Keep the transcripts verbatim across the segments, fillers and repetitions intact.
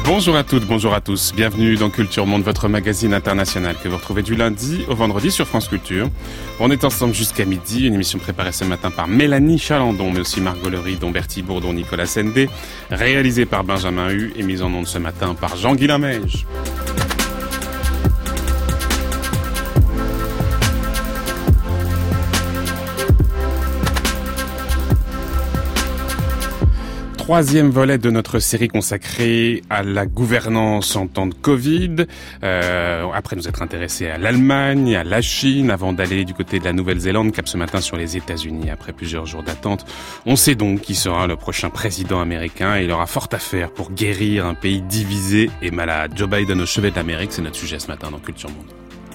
Bonjour à toutes, bonjour à tous. Bienvenue dans Culture Monde, votre magazine international que vous retrouvez du lundi au vendredi sur France Culture. On est ensemble jusqu'à midi, une émission préparée ce matin par Mélanie Chalandon, mais aussi Margot Lery, Bertie Bourdon, Nicolas Sendé, réalisée par Benjamin Hu et mise en onde ce matin par Jean-Guy Lamège. Troisième volet de notre série consacrée à la gouvernance en temps de Covid. Euh, après nous être intéressés à l'Allemagne, à la Chine, avant d'aller du côté de la Nouvelle-Zélande, cap ce matin sur les États-Unis. Après plusieurs jours d'attente, on sait donc qui sera le prochain président américain et il aura fort à faire pour guérir un pays divisé et malade. Joe Biden au chevet de l'Amérique, c'est notre sujet ce matin dans Culture Monde.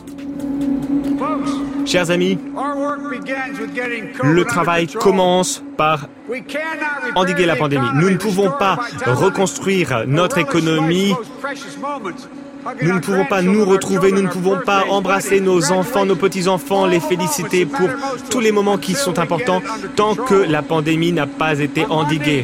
Chers amis, le travail commence par endiguer la pandémie. Nous ne pouvons pas reconstruire notre économie. Nous ne pouvons pas nous retrouver, nous ne pouvons pas embrasser nos enfants, nos petits-enfants, les féliciter pour tous les moments qui sont importants tant que la pandémie n'a pas été endiguée.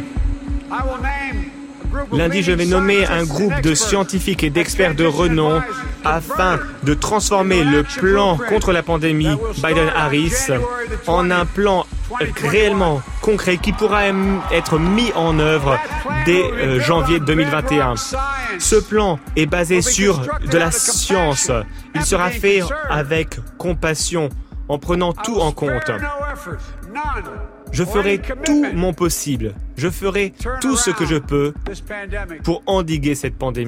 Lundi, je vais nommer un groupe de scientifiques et d'experts de renom afin de transformer le plan contre la pandémie Biden-Harris en un plan réellement concret qui pourra être mis en œuvre dès euh, janvier deux mille vingt et un. Ce plan est basé sur de la science. Il sera fait avec compassion, en prenant tout en compte. Je ferai tout mon possible. Je ferai tout ce que je peux pour endiguer cette pandémie.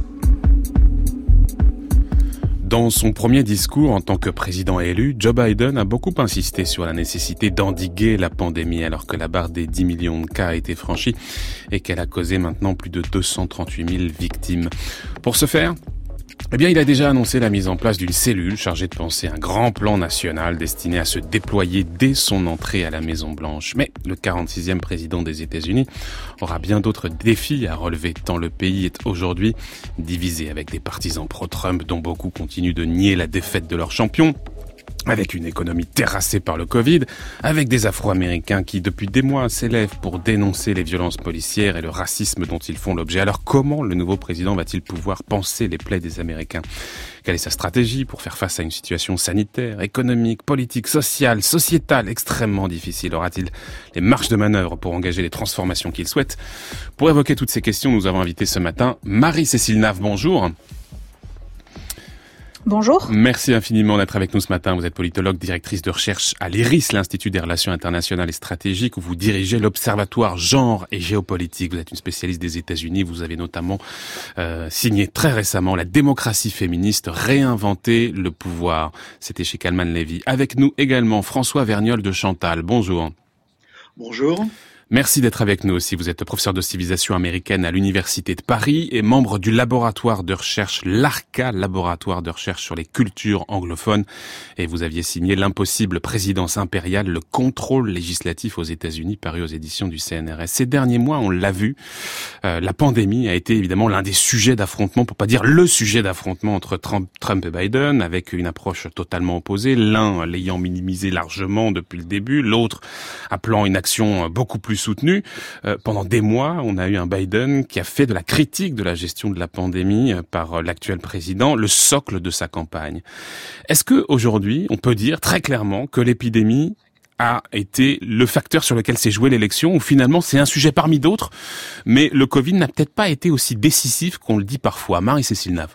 Dans son premier discours en tant que président élu, Joe Biden a beaucoup insisté sur la nécessité d'endiguer la pandémie alors que la barre des dix millions de cas a été franchie et qu'elle a causé maintenant plus de deux cent trente-huit mille victimes. Pour ce faire, Eh bien, il a déjà annoncé la mise en place d'une cellule chargée de penser un grand plan national destiné à se déployer dès son entrée à la Maison-Blanche. Mais le quarante-sixième président des États-Unis aura bien d'autres défis à relever tant le pays est aujourd'hui divisé avec des partisans pro-Trump dont beaucoup continuent de nier la défaite de leur champion, avec une économie terrassée par le Covid, avec des Afro-Américains qui, depuis des mois, s'élèvent pour dénoncer les violences policières et le racisme dont ils font l'objet. Alors, comment le nouveau président va-t-il pouvoir panser les plaies des Américains ? Quelle est sa stratégie pour faire face à une situation sanitaire, économique, politique, sociale, sociétale extrêmement difficile ? Aura-t-il les marges de manœuvre pour engager les transformations qu'il souhaite ? Pour évoquer toutes ces questions, nous avons invité ce matin Marie-Cécile Nave. Bonjour. Bonjour. Merci infiniment d'être avec nous ce matin. Vous êtes politologue, directrice de recherche à l'I R I S, l'Institut des Relations Internationales et Stratégiques, où vous dirigez l'Observatoire Genre et Géopolitique. Vous êtes une spécialiste des États-Unis. Vous avez notamment euh, signé très récemment La démocratie féministe, réinventer le pouvoir. C'était chez Kalman Levy. Avec nous également François Vergnol de Chantal. Bonjour. Bonjour. Merci d'être avec nous aussi. Vous êtes professeur de civilisation américaine à l'Université de Paris et membre du laboratoire de recherche, l'ARCA, laboratoire de recherche sur les cultures anglophones. Et vous aviez signé L'impossible présidence impériale, le contrôle législatif aux États-Unis, paru aux éditions du C N R S. Ces derniers mois, on l'a vu, euh, la pandémie a été évidemment l'un des sujets d'affrontement, pour pas dire le sujet d'affrontement entre Trump, Trump et Biden, avec une approche totalement opposée, l'un l'ayant minimisé largement depuis le début, l'autre appelant une action beaucoup plus soutenu. Euh, pendant des mois, on a eu un Biden qui a fait de la critique de la gestion de la pandémie euh, par euh, l'actuel président le socle de sa campagne. Est-ce que aujourd'hui, on peut dire très clairement que l'épidémie a été le facteur sur lequel s'est jouée l'élection, ou finalement c'est un sujet parmi d'autres, mais le Covid n'a peut-être pas été aussi décisif qu'on le dit parfois. Marie-Cécile Nave.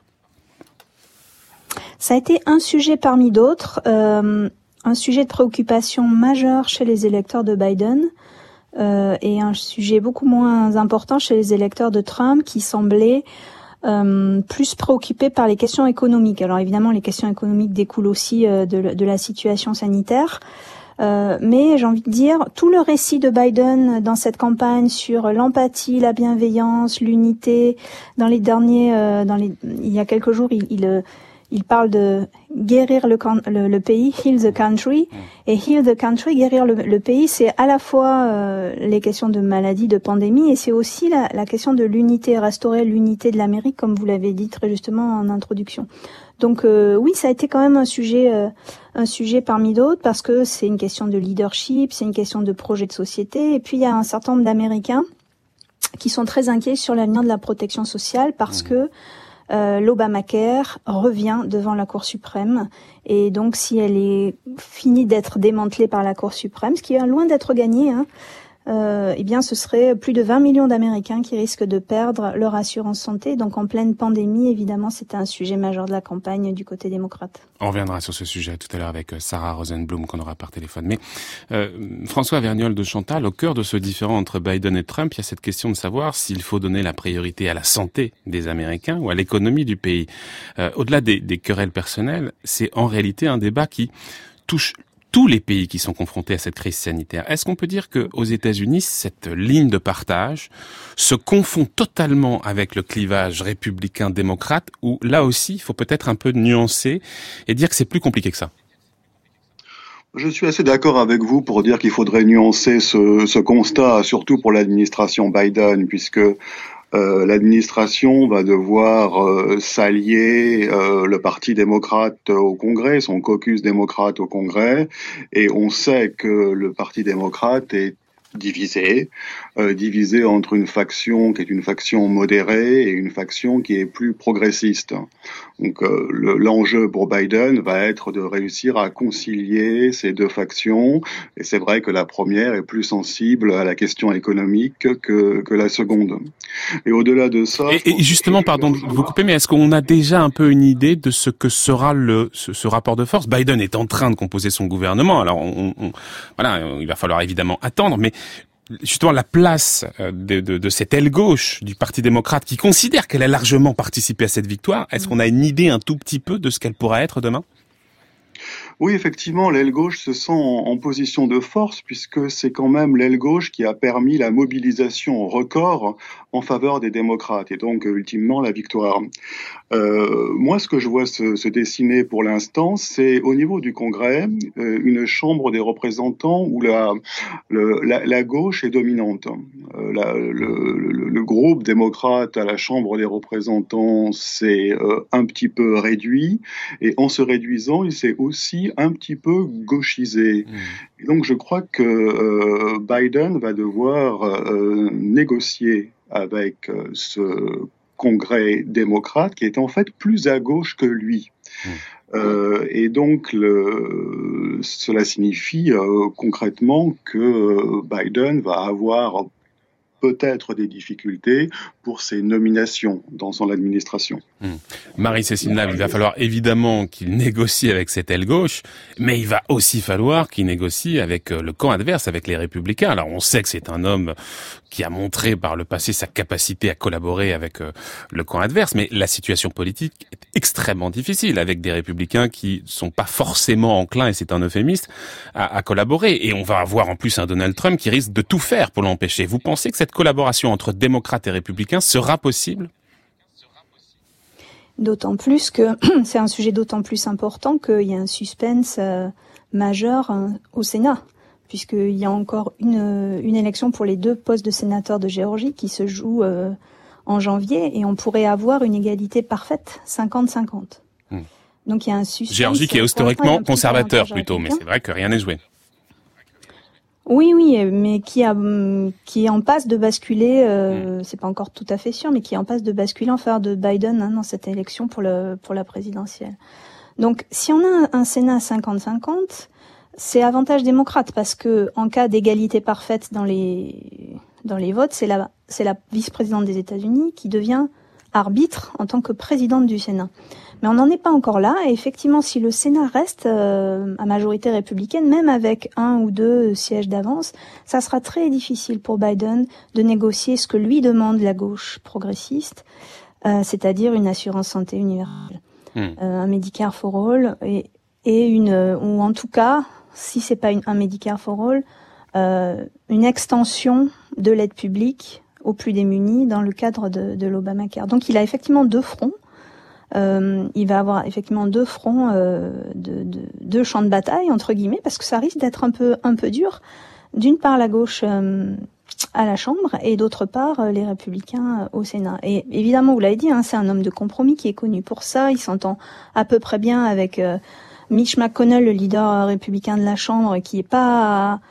Ça a été un sujet parmi d'autres, euh, un sujet de préoccupation majeure chez les électeurs de Biden, Euh, et un sujet beaucoup moins important chez les électeurs de Trump qui semblaient euh, plus préoccupés par les questions économiques. Alors évidemment, les questions économiques découlent aussi euh, de, de la situation sanitaire, euh, mais j'ai envie de dire, tout le récit de Biden dans cette campagne sur l'empathie, la bienveillance, l'unité, dans les derniers, euh, dans les, il y a quelques jours, il, il Il parle de guérir le, le, le pays, heal the country. Et heal the country, guérir le, le pays, c'est à la fois euh, les questions de maladie, de pandémie, et c'est aussi la, la question de l'unité, restaurer l'unité de l'Amérique, comme vous l'avez dit très justement en introduction. Donc euh, oui, ça a été quand même un sujet, euh, un sujet parmi d'autres, parce que c'est une question de leadership, c'est une question de projet de société. Et puis il y a un certain nombre d'Américains qui sont très inquiets sur l'avenir de la protection sociale parce mmh. que euh, l'Obamacare revient devant la Cour suprême. Et donc, si elle est finie d'être démantelée par la Cour suprême, ce qui est loin d'être gagné, hein, Euh, eh bien, ce serait plus de vingt millions d'Américains qui risquent de perdre leur assurance santé. Donc, en pleine pandémie, évidemment, c'était un sujet majeur de la campagne du côté démocrate. On reviendra sur ce sujet tout à l'heure avec Sarah Rosenblum qu'on aura par téléphone. Mais euh, François Vergnol de Chantal, au cœur de ce différend entre Biden et Trump, il y a cette question de savoir s'il faut donner la priorité à la santé des Américains ou à l'économie du pays. Euh, au-delà des, des querelles personnelles, c'est en réalité un débat qui touche tous les pays qui sont confrontés à cette crise sanitaire. Est-ce qu'on peut dire qu'aux États-Unis, cette ligne de partage se confond totalement avec le clivage républicain-démocrate, où là aussi, il faut peut-être un peu nuancer et dire que c'est plus compliqué que ça? Je suis assez d'accord avec vous pour dire qu'il faudrait nuancer ce, ce constat, surtout pour l'administration Biden, puisque Euh, l'administration va devoir euh, s'allier euh, le Parti démocrate au Congrès, son caucus démocrate au Congrès, et on sait que le Parti démocrate est divisé, euh, divisé entre une faction qui est une faction modérée et une faction qui est plus progressiste. Donc euh, le, l'enjeu pour Biden va être de réussir à concilier ces deux factions, et c'est vrai que la première est plus sensible à la question économique que, que la seconde. Et au-delà de ça... Et, et justement, pardon de vous couper, mais est-ce qu'on a déjà un peu une idée de ce que sera le ce, ce rapport de force? Biden est en train de composer son gouvernement, alors on, on, voilà, il va falloir évidemment attendre, mais justement la place de, de, de cette aile gauche du Parti démocrate qui considère qu'elle a largement participé à cette victoire, est-ce qu'on a une idée un tout petit peu de ce qu'elle pourra être demain? Oui, effectivement, l'aile gauche se sent en, en position de force puisque c'est quand même l'aile gauche qui a permis la mobilisation record en faveur des démocrates et donc ultimement la victoire. Euh, moi, ce que je vois se, se dessiner pour l'instant, c'est au niveau du Congrès, euh, une chambre des représentants où la, le, la, la gauche est dominante. Euh, la, le, le, le groupe démocrate à la chambre des représentants s'est euh, un petit peu réduit et en se réduisant, il s'est aussi un petit peu gauchisé. Mmh. Et donc je crois que euh, Biden va devoir euh, négocier avec euh, ce Congrès démocrate qui est en fait plus à gauche que lui. Mmh. Euh, et donc le, cela signifie euh, concrètement que Biden va avoir peut-être des difficultés pour ses nominations dans son administration. Mmh. Marie-Cécile Nave, il va falloir évidemment qu'il négocie avec cette aile gauche, mais il va aussi falloir qu'il négocie avec le camp adverse, avec les Républicains. Alors on sait que c'est un homme qui a montré par le passé sa capacité à collaborer avec le camp adverse, mais la situation politique est extrêmement difficile, avec des Républicains qui sont pas forcément enclins, et c'est un euphémiste, à, à collaborer. Et on va avoir en plus un Donald Trump qui risque de tout faire pour l'empêcher. Vous pensez que cette collaboration entre démocrates et républicains sera possible? D'autant plus que c'est un sujet d'autant plus important qu'il y a un suspense euh, majeur euh, au Sénat, puisqu'il y a encore une, une élection pour les deux postes de sénateur de Géorgie qui se joue euh, en janvier, et on pourrait avoir une égalité parfaite, cinquante cinquante. Hmm. Donc il y a un suspense. Géorgie qui est historiquement conservateur plutôt, mais c'est vrai que rien n'est joué. Oui, oui, mais qui a, qui est en passe de basculer, euh, mmh. c'est pas encore tout à fait sûr, mais qui est en passe de basculer en faveur de Biden hein, dans cette élection pour le pour la présidentielle. Donc, si on a un, un Sénat cinquante cinquante, c'est avantage démocrate parce que en cas d'égalité parfaite dans les dans les votes, c'est la c'est la vice-présidente des États-Unis qui devient arbitre en tant que présidente du Sénat. Mais on n'en est pas encore là, et effectivement, si le Sénat reste euh, à majorité républicaine, même avec un ou deux sièges d'avance, ça sera très difficile pour Biden de négocier ce que lui demande la gauche progressiste, euh, c'est-à-dire une assurance santé universelle, mmh. euh, un Medicare for all, et, et une, ou en tout cas, si c'est pas une, un Medicare for all, euh, une extension de l'aide publique aux plus démunis dans le cadre de, de l'Obamacare. Donc il a effectivement deux fronts. Euh, il va avoir effectivement deux fronts, euh, de, de, deux champs de bataille entre guillemets, parce que ça risque d'être un peu un peu dur. D'une part la gauche euh, à la Chambre et d'autre part euh, les Républicains euh, au Sénat. Et évidemment, vous l'avez dit, hein, c'est un homme de compromis qui est connu pour ça. Il s'entend à peu près bien avec euh, Mitch McConnell, le leader républicain de la Chambre, qui est pas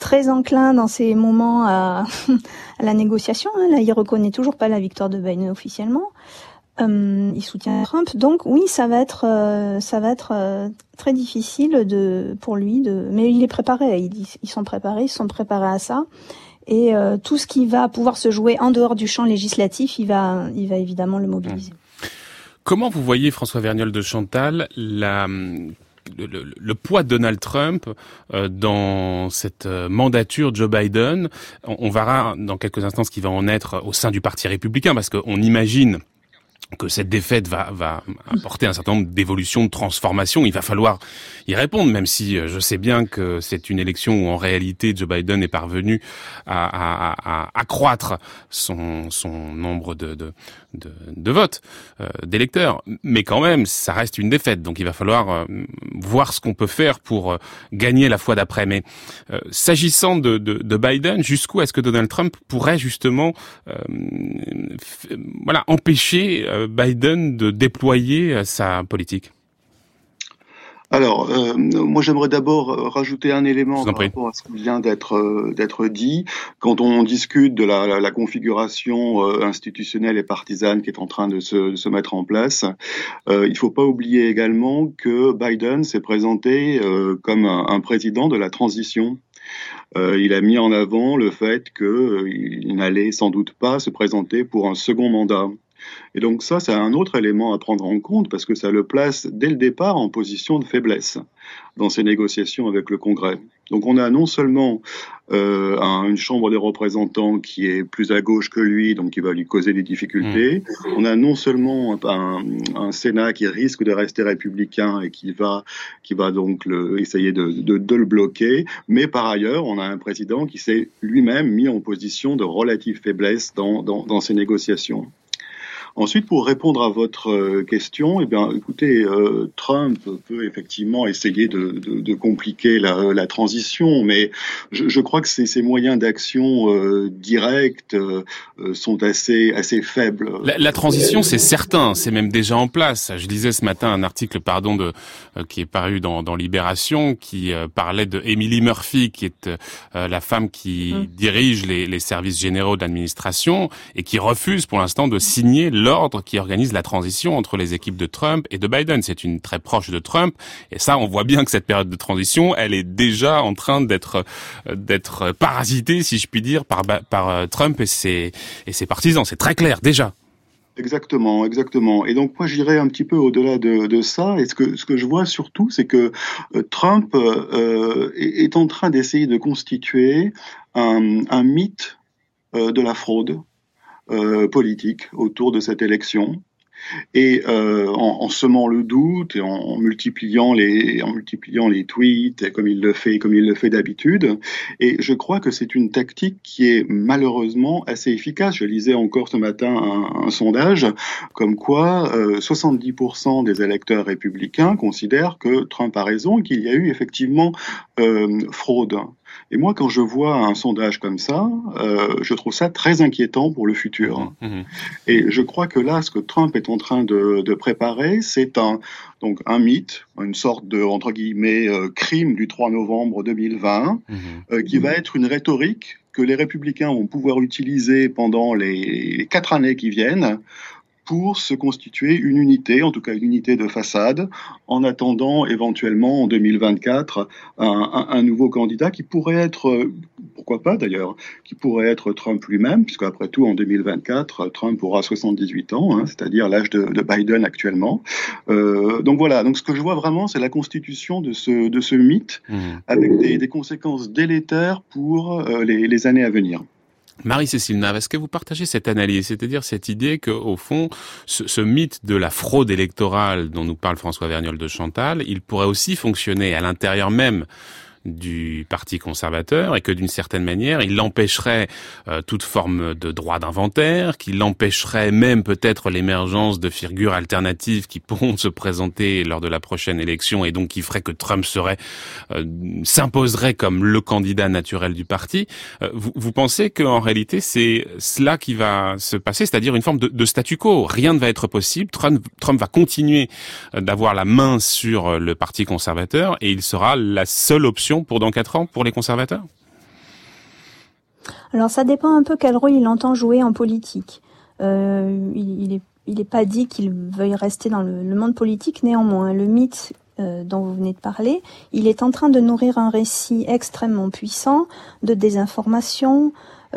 très enclin dans ces moments à, à la négociation. Là, il reconnaît toujours pas la victoire de Biden officiellement. Euh, il soutient Trump, donc oui, ça va être, euh, ça va être euh, très difficile de pour lui. De, mais il est préparé. Ils, ils sont préparés, ils sont préparés à ça. Et euh, tout ce qui va pouvoir se jouer en dehors du champ législatif, il va, il va évidemment le mobiliser. Comment vous voyez, François Vergnolle de Chantal, la, le, le, le poids de Donald Trump euh, dans cette mandature Joe Biden? On, on verra dans quelques instants ce qui va en être au sein du Parti républicain, parce qu'on imagine que cette défaite va, va apporter un certain nombre d'évolutions, de transformations. Il va falloir y répondre, même si je sais bien que c'est une élection où en réalité Joe Biden est parvenu à, à, à accroître son, son nombre de, de, de, de votes, euh, d'électeurs. Mais quand même, ça reste une défaite. Donc il va falloir euh, voir ce qu'on peut faire pour euh, gagner la fois d'après. Mais euh, s'agissant de, de, de Biden, jusqu'où est-ce que Donald Trump pourrait justement euh, f- voilà, empêcher euh, Biden de déployer sa politique? Alors, euh, moi j'aimerais d'abord rajouter un élément par rapport à ce qui vient d'être euh, d'être dit. Quand on discute de la, la, la configuration euh, institutionnelle et partisane qui est en train de se, de se mettre en place, euh, il ne faut pas oublier également que Biden s'est présenté euh, comme un, un président de la transition. Euh, il a mis en avant le fait qu'il euh, n'allait sans doute pas se présenter pour un second mandat. Et donc ça, c'est un autre élément à prendre en compte parce que ça le place dès le départ en position de faiblesse dans ses négociations avec le Congrès. Donc on a non seulement euh, un, une Chambre des représentants qui est plus à gauche que lui, donc qui va lui causer des difficultés. Mmh. On a non seulement un, un Sénat qui risque de rester républicain et qui va, qui va donc le, essayer de, de, de le bloquer, mais par ailleurs, on a un président qui s'est lui-même mis en position de relative faiblesse dans, dans, dans ces négociations. Ensuite, pour répondre à votre euh, question, eh bien, écoutez, euh, Trump peut effectivement essayer de, de, de compliquer la, la transition, mais je, je crois que ces, ces moyens d'action euh, directs euh, sont assez, assez faibles. La, la transition, c'est certain, c'est même déjà en place. Je lisais ce matin un article, pardon, de euh, qui est paru dans, dans Libération, qui euh, parlait de Emily Murphy, qui est euh, la femme qui mmh. dirige les, les services généraux de l'administration et qui refuse pour l'instant de signer l'ordre qui organise la transition entre les équipes de Trump et de Biden. C'est une très proche de Trump. Et ça, on voit bien que cette période de transition, elle est déjà en train d'être, d'être parasitée, si je puis dire, par, par Trump et ses, et ses partisans. C'est très clair, déjà. Exactement, exactement. Et donc moi j'irais un petit peu au-delà de, de ça. Et ce que ce que je vois surtout, c'est que euh, Trump euh, est, est en train d'essayer de constituer un, un mythe euh, de la fraude euh, politique autour de cette élection. Et euh, en, en semant le doute et en, en multipliant les en multipliant les tweets comme il le fait comme il le fait d'habitude. Et je crois que c'est une tactique qui est malheureusement assez efficace. Je lisais encore ce matin un, un sondage comme quoi euh, soixante-dix pour cent des électeurs républicains considèrent que Trump a raison et qu'il y a eu effectivement euh, fraude. Et moi, quand je vois un sondage comme ça, euh, je trouve ça très inquiétant pour le futur. Mmh. Et je crois que là, ce que Trump est en train de, de préparer, c'est un, donc un mythe, une sorte de, entre guillemets, euh, crime du trois novembre deux mille vingt, mmh. euh, qui va être une rhétorique que les républicains vont pouvoir utiliser pendant les, les quatre années qui viennent pour se constituer une unité, en tout cas une unité de façade, en attendant éventuellement en deux mille vingt-quatre un, un, un nouveau candidat qui pourrait être, pourquoi pas d'ailleurs, qui pourrait être Trump lui-même, puisque après tout en deux mille vingt-quatre, Trump aura soixante-dix-huit ans, hein, c'est-à-dire l'âge de, de Biden actuellement. Euh, donc voilà, donc ce que je vois vraiment, c'est la constitution de ce, de ce mythe, mmh. avec des, des conséquences délétères pour euh, les, les années à venir. Marie-Cécile Nave, est-ce que vous partagez cette analyse, c'est-à-dire cette idée qu'au fond, ce, ce mythe de la fraude électorale dont nous parle François Vergnolle de Chantal, il pourrait aussi fonctionner à l'intérieur même du Parti conservateur et que d'une certaine manière, il empêcherait euh, toute forme de droit d'inventaire, qu'il empêcherait même peut-être l'émergence de figures alternatives qui pourront se présenter lors de la prochaine élection et donc qui ferait que Trump serait euh, s'imposerait comme le candidat naturel du parti. Euh, vous, vous pensez qu'en réalité, c'est cela qui va se passer, c'est-à-dire une forme de, de statu quo. Rien ne va être possible. Trump, Trump va continuer d'avoir la main sur le Parti conservateur et il sera la seule option pour dans quatre ans pour les conservateurs? Alors ça dépend un peu quel rôle il entend jouer en politique. Euh, il, il est, il est pas dit qu'il veuille rester dans le, le monde politique. Néanmoins, le mythe euh, dont vous venez de parler, il est en train de nourrir un récit extrêmement puissant de désinformation,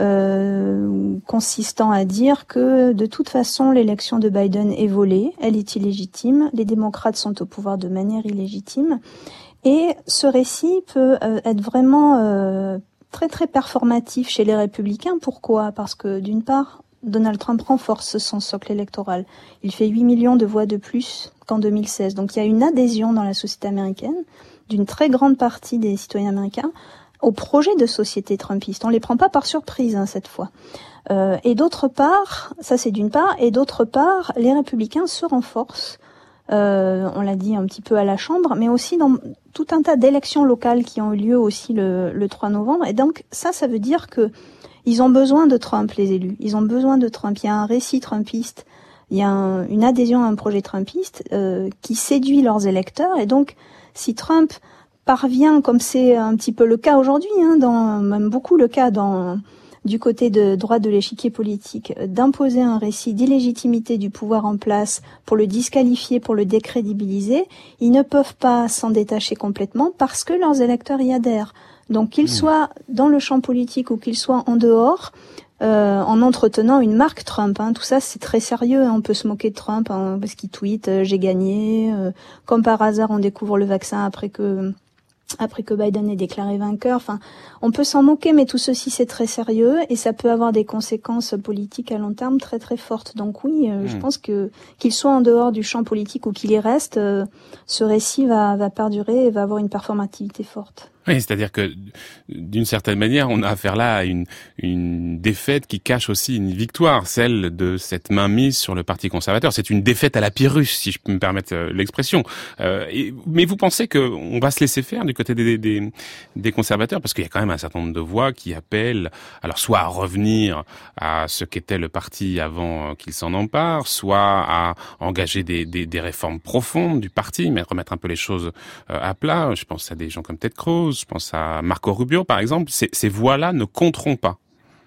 euh, consistant à dire que de toute façon l'élection de Biden est volée, elle est illégitime, les démocrates sont au pouvoir de manière illégitime. Et ce récit peut euh, être vraiment euh, très très performatif chez les républicains. Pourquoi ? Parce que d'une part, Donald Trump renforce son socle électoral. Il fait huit millions de voix de plus qu'en deux mille seize. Donc il y a une adhésion dans la société américaine d'une très grande partie des citoyens américains au projet de société trumpiste. On les prend pas par surprise hein, cette fois. Euh, et d'autre part, ça c'est d'une part, et d'autre part, les républicains se renforcent. Euh, on l'a dit un petit peu à la Chambre, mais aussi dans tout un tas d'élections locales qui ont eu lieu aussi le, le trois novembre. Et donc ça, ça veut dire que ils ont besoin de Trump, les élus. Ils ont besoin de Trump. Il y a un récit trumpiste, il y a un, une adhésion à un projet trumpiste euh, qui séduit leurs électeurs. Et donc, si Trump parvient, comme c'est un petit peu le cas aujourd'hui, hein, dans même beaucoup le cas dans du côté de droite de l'échiquier politique, d'imposer un récit d'illégitimité du pouvoir en place pour le disqualifier, pour le décrédibiliser, ils ne peuvent pas s'en détacher complètement parce que leurs électeurs y adhèrent. Donc qu'ils soient dans le champ politique ou qu'ils soient en dehors, euh, en entretenant une marque Trump, hein, tout ça c'est très sérieux, hein, on peut se moquer de Trump hein, parce qu'il tweet euh, « j'ai gagné euh, », comme par hasard on découvre le vaccin après que... après que Biden ait déclaré vainqueur. Enfin, on peut s'en moquer, mais tout ceci, c'est très sérieux et ça peut avoir des conséquences politiques à long terme très très fortes. Donc oui, euh, mmh. je pense que qu'il soit en dehors du champ politique ou qu'il y reste, euh, ce récit va, va perdurer et va avoir une performativité forte. Oui, c'est-à-dire que d'une certaine manière, on a affaire là à une, une défaite qui cache aussi une victoire, celle de cette mainmise sur le Parti conservateur. C'est une défaite à la Pyrrhus, si je peux me permettre l'expression. Euh, et, mais vous pensez qu'on va se laisser faire du côté des, des, des conservateurs ? Parce qu'il y a quand même un certain nombre de voix qui appellent, alors soit à revenir à ce qu'était le parti avant qu'il s'en empare, soit à engager des, des, des réformes profondes du parti, mais remettre un peu les choses à plat. Je pense à des gens comme Ted Cruz. Je pense à Marco Rubio, par exemple. Ces, ces voix-là ne compteront pas.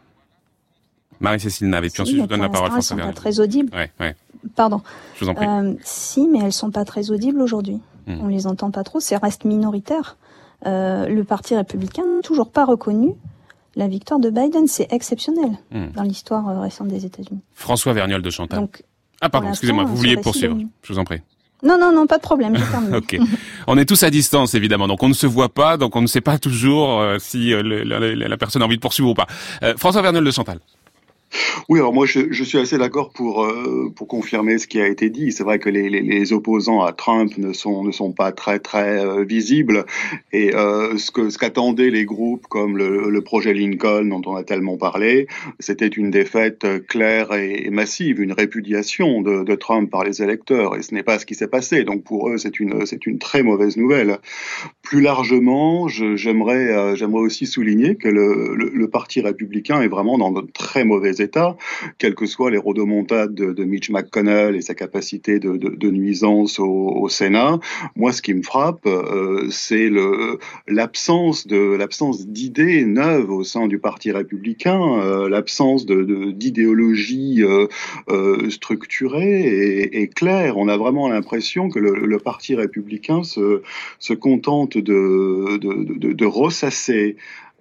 Marie-Cécile Navet, puis ensuite je vous donne la parole. Elles sont pas très audibles. Ouais, ouais. Pardon. Je vous en prie. Euh, si, mais elles sont pas très audibles aujourd'hui. Mmh. On les entend pas trop. Ça reste minoritaire. Euh, le Parti républicain n'a toujours pas reconnu la victoire de Biden. C'est exceptionnel mmh. dans l'histoire récente des États-Unis. François Vergniol de Chantal. Donc, ah pardon, excusez-moi, vous vouliez poursuivre. De... Je vous en prie. Non, non, non, pas de problème, j'ai terminé. Ok. On est tous à distance, évidemment, donc on ne se voit pas, donc on ne sait pas toujours euh, si euh, le, la, la personne a envie de poursuivre ou pas. Euh, François Vergniol de Chantal. Oui, alors moi je, je suis assez d'accord pour euh, pour confirmer ce qui a été dit. C'est vrai que les, les, les opposants à Trump ne sont ne sont pas très très euh, visibles et euh, ce que ce qu'attendaient les groupes comme le, le projet Lincoln dont on a tellement parlé, c'était une défaite claire et, et massive, une répudiation de, de Trump par les électeurs et ce n'est pas ce qui s'est passé. Donc pour eux c'est une c'est une très mauvaise nouvelle. Plus largement, je, j'aimerais euh, j'aimerais aussi souligner que le, le le parti républicain est vraiment dans de très mauvais état, quelles que soient les rodomontades de, de Mitch McConnell et sa capacité de, de, de nuisance au, au Sénat. Moi, ce qui me frappe, euh, c'est le, l'absence de l'absence d'idées neuves au sein du Parti républicain, euh, l'absence de, de, d'idéologie euh, euh, structurée et, et claire. On a vraiment l'impression que le, le Parti républicain se, se contente de, de, de, de ressasser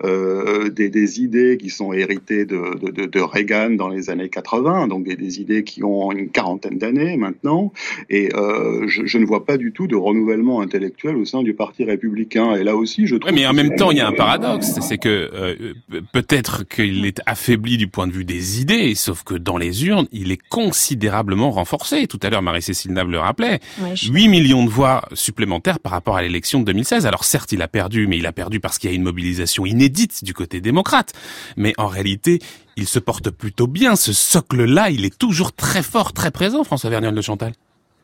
Euh, des, des idées qui sont héritées de, de, de Reagan dans les années quatre-vingts, donc des, des idées qui ont une quarantaine d'années maintenant, et euh, je, je ne vois pas du tout de renouvellement intellectuel au sein du Parti républicain. Et là aussi, je trouve. Oui, mais en même temps, il y a un paradoxe, c'est que euh, peut-être qu'il est affaibli du point de vue des idées, sauf que dans les urnes, il est considérablement renforcé. Tout à l'heure, Marie-Cécile Navet le rappelait, ouais, je... huit millions de voix supplémentaires par rapport à l'élection de deux mille seize. Alors certes, il a perdu, mais il a perdu parce qu'il y a une mobilisation inédite du côté démocrate. Mais en réalité, il se porte plutôt bien. Ce socle-là, il est toujours très fort, très présent, François Vergniol de Chantal.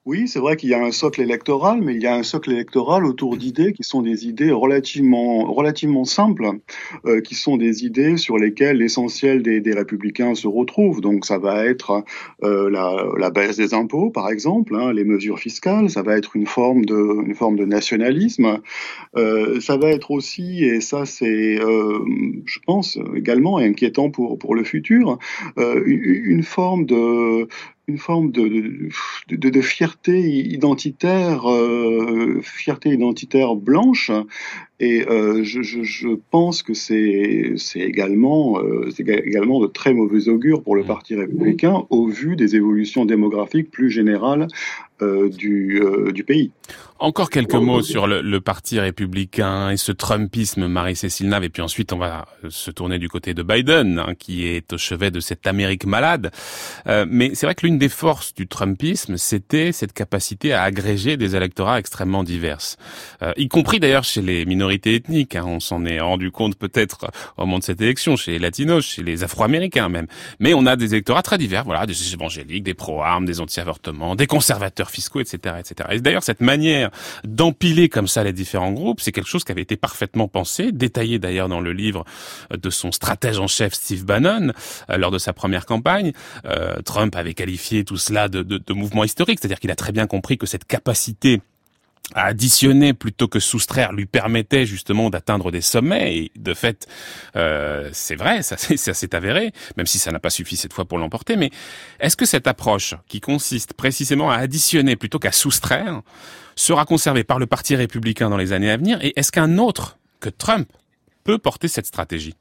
Oui, c'est vrai qu'il y a un socle électoral, mais il y a un socle électoral autour d'idées qui sont des idées relativement, relativement simples, euh, qui sont des idées sur lesquelles l'essentiel des, des républicains se retrouve. Donc ça va être euh, la, la baisse des impôts, par exemple, hein, les mesures fiscales, ça va être une forme de, une forme de nationalisme. Euh, ça va être aussi, et ça c'est, euh, je pense, également inquiétant pour, pour le futur, euh, une, une forme de... une forme de, de, de, de fierté identitaire, euh, fierté identitaire blanche. Et euh, je, je, je pense que c'est, c'est, également, euh, c'est également de très mauvais augure pour le Parti républicain au vu des évolutions démographiques plus générales euh, du, euh, du pays. Encore quelques mots sur le, le Parti républicain et ce Trumpisme, Marie-Cécile Nave, et puis ensuite on va se tourner du côté de Biden, hein, qui est au chevet de cette Amérique malade. Euh, mais c'est vrai que l'une des forces du Trumpisme, c'était cette capacité à agréger des électorats extrêmement divers, euh, y compris d'ailleurs chez les minorités ethniques. Hein, on s'en est rendu compte peut-être au moment de cette élection, chez les Latinos, chez les Afro-Américains même. Mais on a des électorats très divers, voilà, des évangéliques, des pro-armes, des anti-avortements, des conservateurs fiscaux, et cetera, et cetera. Et d'ailleurs, cette manière d'empiler comme ça les différents groupes, c'est quelque chose qui avait été parfaitement pensé, détaillé d'ailleurs dans le livre de son stratège en chef Steve Bannon euh, lors de sa première campagne. Euh, Trump avait qualifié tout cela de, de, de mouvement historique, c'est-à-dire qu'il a très bien compris que cette capacité à additionner plutôt que soustraire lui permettait justement d'atteindre des sommets, et de fait euh, c'est vrai, ça, ça s'est avéré, même si ça n'a pas suffi cette fois pour l'emporter. Mais est-ce que cette approche qui consiste précisément à additionner plutôt qu'à soustraire sera conservée par le Parti républicain dans les années à venir, et est-ce qu'un autre que Trump peut porter cette stratégie?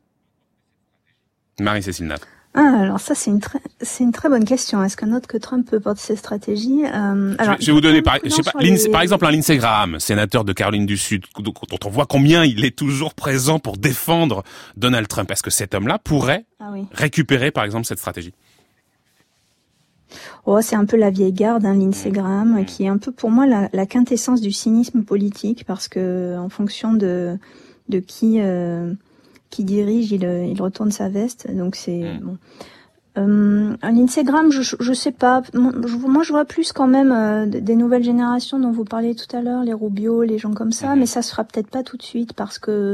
Marie-Cécile Nave. Ah, alors ça, c'est une très, c'est une très bonne question. Est-ce qu'un autre que Trump peut porter cette stratégie? euh, alors, je, je vais vous donner par, je sais pas, les... par exemple un Lindsey Graham, sénateur de Caroline du Sud, dont on voit combien il est toujours présent pour défendre Donald Trump. Est-ce que cet homme-là pourrait ah oui. récupérer, par exemple, cette stratégie? Oh, c'est un peu la vieille garde, hein, Lindsey Graham, mmh. qui est un peu pour moi la, la quintessence du cynisme politique, parce que en fonction de de qui euh, qui dirige, il, il retourne sa veste. Donc c'est mmh. bon. Euh, Lindsey Graham, je, je sais pas. Moi, je vois plus quand même euh, des nouvelles générations dont vous parliez tout à l'heure, les Rubio, les gens comme ça. Mmh. Mais ça se fera peut-être pas tout de suite, parce que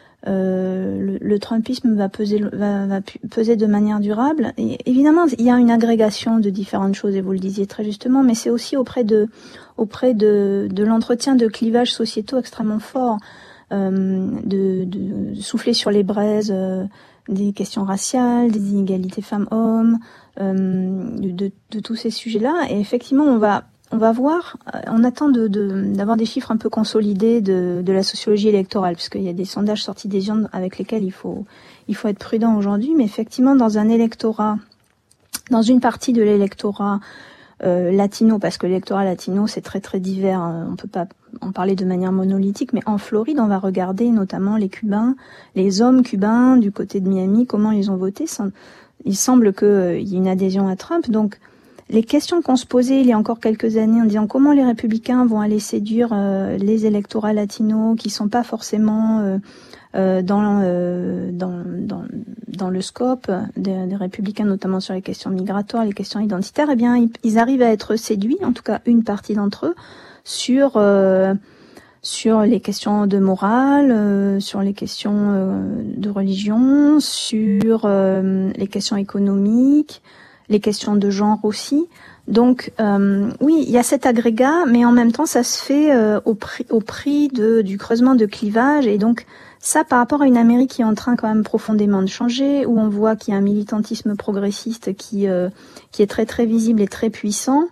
euh, le, le Trumpisme va peser, va, va peser de manière durable. Et évidemment, il y a une agrégation de différentes choses, et vous le disiez très justement. Mais c'est aussi auprès de, auprès de, de l'entretien de clivages sociétaux extrêmement forts. Euh, de, de, de souffler sur les braises euh, des questions raciales, des inégalités femmes-hommes, euh, de, de, de tous ces sujets-là. Et effectivement, on va on va voir, on attend de, de, d'avoir des chiffres un peu consolidés de, de la sociologie électorale, puisqu'il y a des sondages sortis des urnes avec lesquels il faut il faut être prudent aujourd'hui. Mais effectivement, dans un électorat, dans une partie de l'électorat Euh, latino, parce que l'électorat latino c'est très très divers, on peut pas en parler de manière monolithique, mais en Floride on va regarder notamment les Cubains, les hommes cubains du côté de Miami, comment ils ont voté. Il semble qu'il euh, y ait une adhésion à Trump, donc les questions qu'on se posait il y a encore quelques années en disant comment les républicains vont aller séduire euh, les électorats latinos qui sont pas forcément euh, euh, dans, euh, dans, dans, dans le scope des, des républicains, notamment sur les questions migratoires, les questions identitaires, eh bien, ils, ils arrivent à être séduits, en tout cas une partie d'entre eux, sur euh, sur les questions de morale, euh, sur les questions euh, de religion, sur euh, les questions économiques, les questions de genre aussi. Donc euh, oui, il y a cet agrégat, mais en même temps, ça se fait euh, au prix, au prix de, du creusement de clivage. Et donc ça, par rapport à une Amérique qui est en train quand même profondément de changer, où on voit qu'il y a un militantisme progressiste qui euh, qui est très très visible et très puissant,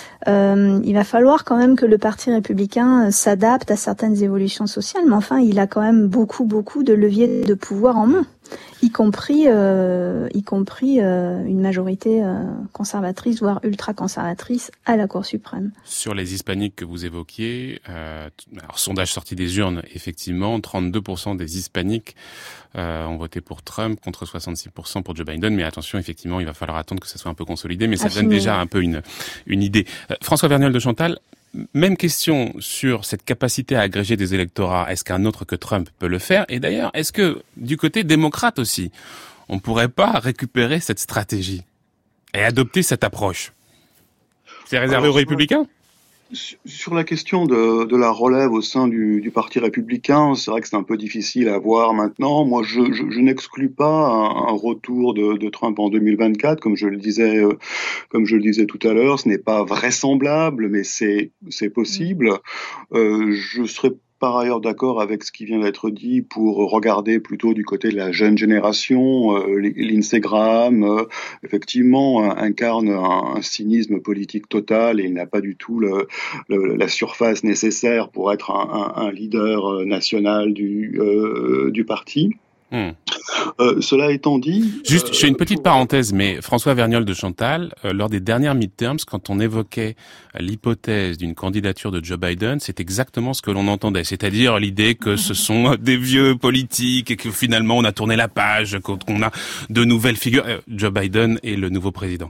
euh, il va falloir quand même que le Parti républicain s'adapte à certaines évolutions sociales. Mais enfin, il a quand même beaucoup beaucoup de leviers de pouvoir en main, y compris euh, y compris euh, une majorité euh, conservatrice, voire ultra-conservatrice à la Cour suprême. Sur les hispaniques que vous évoquiez, euh, alors sondage sorti des urnes, effectivement, trente-deux pour cent des hispaniques euh, ont voté pour Trump contre soixante-six pour cent pour Joe Biden. Mais attention, effectivement, il va falloir attendre que ça soit un peu consolidé, mais ça Affiné. donne déjà un peu une, une idée. Euh, François Vergnaule de Chantal, même question sur cette capacité à agréger des électorats. Est-ce qu'un autre que Trump peut le faire? Et d'ailleurs, est-ce que du côté démocrate aussi, on ne pourrait pas récupérer cette stratégie et adopter cette approche? C'est réservé Alors, aux républicains ? Sur la question de, de la relève au sein du, du Parti républicain, c'est vrai que c'est un peu difficile à voir maintenant. Moi, je, je, je n'exclus pas un, un retour de, de Trump en deux mille vingt-quatre, comme je le disais, euh, comme je le disais tout à l'heure. Ce n'est pas vraisemblable, mais c'est, c'est possible. Euh, je serais par ailleurs d'accord avec ce qui vient d'être dit pour regarder plutôt du côté de la jeune génération. Euh, Lindsey Graham, euh, effectivement, incarne un, un cynisme politique total et il n'a pas du tout le, le, la surface nécessaire pour être un, un, un leader national du, euh, du parti. Mmh. Euh, cela étant dit... Juste, euh, je fais une petite pour... parenthèse, mais François Vergniol de Chantal, euh, lors des dernières midterms, quand on évoquait l'hypothèse d'une candidature de Joe Biden, c'est exactement ce que l'on entendait, c'est-à-dire l'idée que ce sont des vieux politiques et que finalement on a tourné la page, qu'on a de nouvelles figures. Euh, Joe Biden est le nouveau président.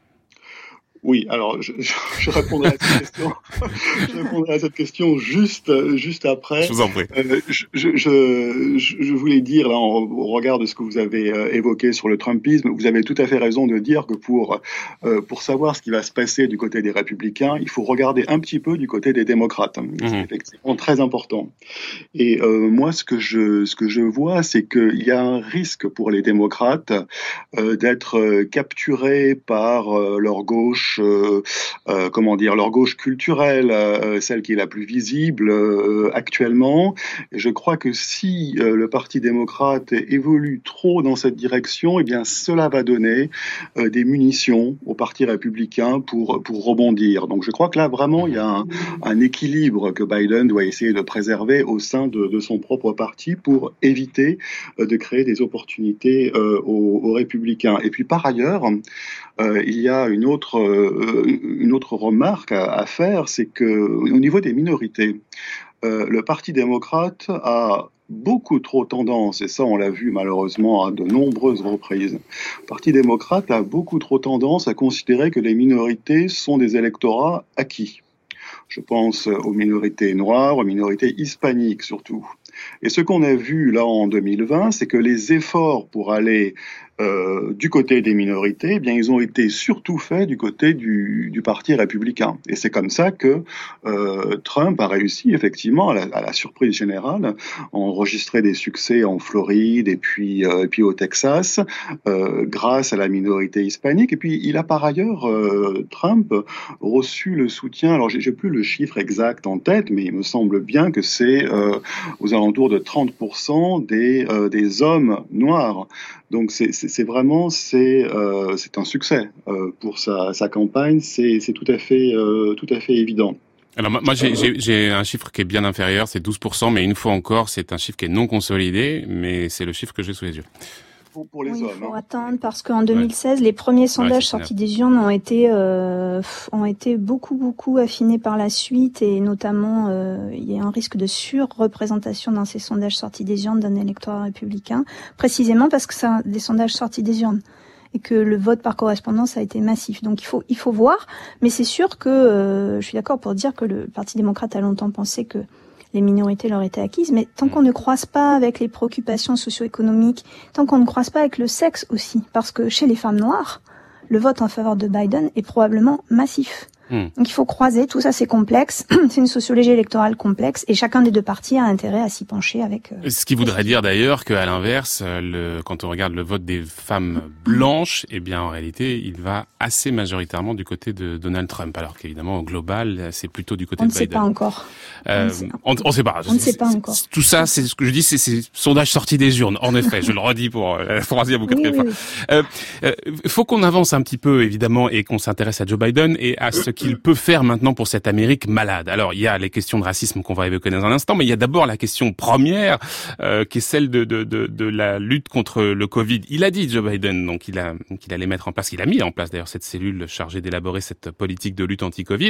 Oui, alors je, je, je répondrai à cette question. je répondrai à cette question juste juste après. Je vous en prie. Euh, je, je, je, je voulais dire là, en, au regard de ce que vous avez euh, évoqué sur le Trumpisme, vous avez tout à fait raison de dire que pour euh, pour savoir ce qui va se passer du côté des Républicains, il faut regarder un petit peu du côté des démocrates. Mmh. C'est effectivement très important. Et euh, moi, ce que je ce que je vois, c'est qu'il y a un risque pour les démocrates euh, d'être euh, capturés par euh, leur gauche. Euh, euh, comment dire, leur gauche culturelle, euh, celle qui est la plus visible euh, actuellement. Et je crois que si euh, le Parti démocrate évolue trop dans cette direction, eh bien cela va donner euh, des munitions au Parti républicain pour pour rebondir. Donc je crois que là vraiment il y a un, un équilibre que Biden doit essayer de préserver au sein de, de son propre parti pour éviter euh, de créer des opportunités euh, aux, aux républicains. Et puis par ailleurs, euh, il y a une autre euh, une autre remarque à, à faire, c'est que au niveau des minorités, euh, le Parti démocrate a beaucoup trop tendance, et ça on l'a vu malheureusement à de nombreuses reprises, le Parti démocrate a beaucoup trop tendance à considérer que les minorités sont des électorats acquis. Je pense aux minorités noires, aux minorités hispaniques surtout. Et ce qu'on a vu là en deux mille vingt, c'est que les efforts pour aller euh, du côté des minorités, eh bien, ils ont été surtout faits du côté du, du Parti républicain. Et c'est comme ça que euh, Trump a réussi, effectivement, à la, à la surprise générale, à enregistrer des succès en Floride et puis, euh, et puis au Texas, euh, grâce à la minorité hispanique. Et puis, il a par ailleurs, euh, Trump, reçu le soutien, alors j'ai, j'ai plus le chiffre exact en tête, mais il me semble bien que c'est euh, aux alentours de trente pour cent des, euh, des hommes noirs. Donc c'est, c'est, c'est vraiment c'est, euh, c'est un succès euh, pour sa, sa campagne, c'est, c'est tout à fait euh, tout à fait évident. Alors moi j'ai, j'ai, j'ai un chiffre qui est bien inférieur, c'est douze pour cent, mais une fois encore c'est un chiffre qui est non consolidé, mais c'est le chiffre que j'ai sous les yeux. Pour les oui, hommes. Il faut hein. attendre parce qu'en deux mille seize, ouais. les premiers sondages ouais, sortis des urnes ont été euh, ont été beaucoup beaucoup affinés par la suite et notamment euh, il y a un risque de surreprésentation dans ces sondages sortis des urnes d'un électorat républicain, précisément parce que c'est des sondages sortis des urnes et que le vote par correspondance a été massif. Donc il faut il faut voir, mais c'est sûr que euh, je suis d'accord pour dire que le Parti démocrate a longtemps pensé que les minorités leur étaient acquises, mais tant qu'on ne croise pas avec les préoccupations socio-économiques, tant qu'on ne croise pas avec le sexe aussi, parce que chez les femmes noires, le vote en faveur de Biden est probablement massif. Mmh. Donc il faut croiser, tout ça c'est complexe, c'est une sociologie électorale complexe et chacun des deux partis a intérêt à s'y pencher avec... Euh, Ce qui voudrait dire d'ailleurs qu'à l'inverse, le, quand on regarde le vote des femmes blanches, eh bien en réalité il va assez majoritairement du côté de Donald Trump, alors qu'évidemment au global c'est plutôt du côté on de Biden. On ne sait pas encore. Euh, on ne sait pas. On ne sait pas encore. Tout ça, c'est ce que je dis, c'est ces sondages sortis des urnes. En effet, je le redis pour la troisième ou quatrième oui, oui, fois. Il euh, euh, faut qu'on avance un petit peu évidemment et qu'on s'intéresse à Joe Biden et à ce qu'il peut faire maintenant pour cette Amérique malade. Alors, il y a les questions de racisme qu'on va évoquer dans un instant, mais il y a d'abord la question première, euh, qui est celle de, de, de, de la lutte contre le Covid. Il a dit, Joe Biden, donc il a, qu'il allait mettre en place, il a mis en place d'ailleurs cette cellule chargée d'élaborer cette politique de lutte anti-Covid.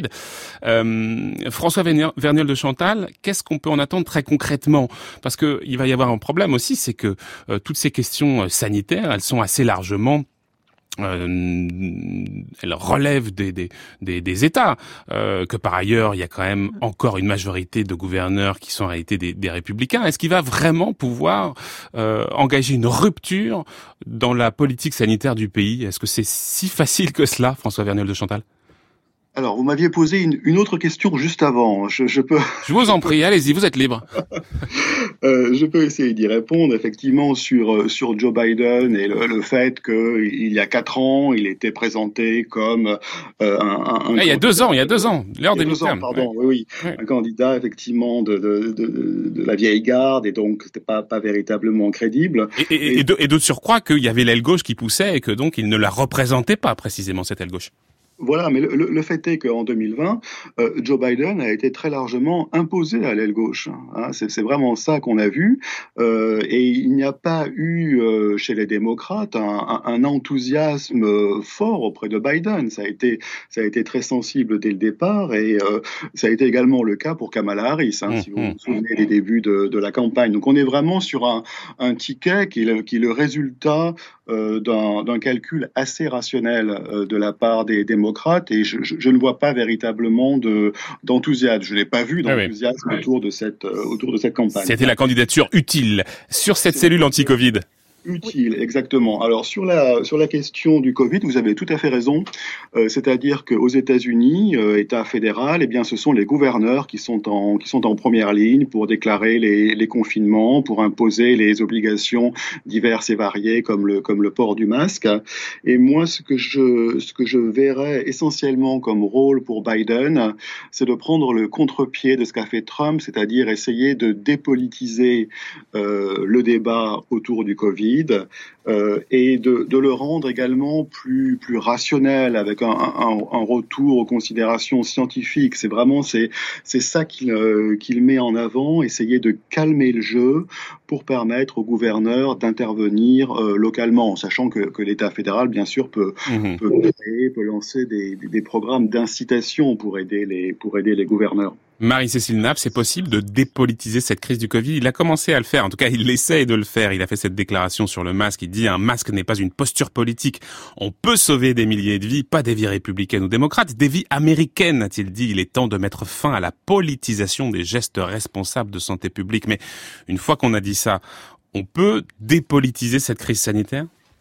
Euh, François Vergniol de Chantal, qu'est-ce qu'on peut en attendre très concrètement? Parce que il va y avoir un problème aussi, c'est que euh, toutes ces questions sanitaires, elles sont assez largement Euh, elle relève des, des, des, des États, euh, que par ailleurs il y a quand même encore une majorité de gouverneurs qui sont en réalité des, des républicains. Est-ce qu'il va vraiment pouvoir euh, engager une rupture dans la politique sanitaire du pays? Est-ce que c'est si facile que cela, François Vergniol de Chantal? Alors, vous m'aviez posé une, une autre question juste avant. Je, je peux. Je vous en prie, allez-y, vous êtes libre. euh, je peux essayer d'y répondre effectivement sur sur Joe Biden et le, le fait que il y a quatre ans, il était présenté comme euh, un, un, un ah, il y a deux ans, il y a deux ans, l'heure des midterms. Pardon, ouais. oui, oui, ouais. Un candidat effectivement de, de de de la vieille garde et donc c'était pas pas véritablement crédible. Et, et, et, et, de, et de surcroît qu'il y avait l'aile gauche qui poussait et que donc il ne la représentait pas précisément cette aile gauche. Voilà, mais le, le fait est qu'en deux mille vingt, euh, Joe Biden a été très largement imposé à l'aile gauche. Hein, c'est, c'est vraiment ça qu'on a vu. Euh, et il n'y a pas eu euh, chez les démocrates un, un, un enthousiasme fort auprès de Biden. Ça a été, ça a été très sensible dès le départ, et euh, ça a été également le cas pour Kamala Harris, hein, mmh, si vous mmh. vous souvenez des débuts de, de la campagne. Donc on est vraiment sur un, un ticket qui est, qui est le résultat euh, d'un, d'un calcul assez rationnel euh, de la part des démocrates. Et je, je, je ne vois pas véritablement de, d'enthousiasme. Je n'ai pas vu d'enthousiasme ah oui. autour de cette, euh, autour de cette campagne. C'était la candidature utile sur cette C'est cellule anti-Covid. Utile, exactement. Alors sur la sur la question du Covid, vous avez tout à fait raison. Euh, c'est-à-dire qu'aux États-Unis, euh, État fédéral, eh bien, ce sont les gouverneurs qui sont en qui sont en première ligne pour déclarer les, les confinements, pour imposer les obligations diverses et variées comme le comme le port du masque. Et moi, ce que je ce que je verrais essentiellement comme rôle pour Biden, c'est de prendre le contre-pied de ce qu'a fait Trump, c'est-à-dire essayer de dépolitiser euh, le débat autour du Covid. Euh, et de, de le rendre également plus plus rationnel avec un, un, un retour aux considérations scientifiques. C'est vraiment c'est c'est ça qu'il euh, qu'il met en avant, essayer de calmer le jeu pour permettre aux gouverneurs d'intervenir euh, localement, sachant que que l'État fédéral bien sûr peut mmh. peut créer, peut lancer des, des, des programmes d'incitation pour aider les pour aider les gouverneurs. Marie-Cécile Nappe, c'est possible de dépolitiser cette crise du Covid? Il a commencé à le faire, en tout cas il essaie de le faire. Il a fait cette déclaration sur le masque, il dit un masque n'est pas une posture politique. On peut sauver des milliers de vies, pas des vies républicaines ou démocrates, des vies américaines, a-t-il dit. Il est temps de mettre fin à la politisation des gestes responsables de santé publique. Mais une fois qu'on a dit ça, on peut dépolitiser cette crise sanitaire?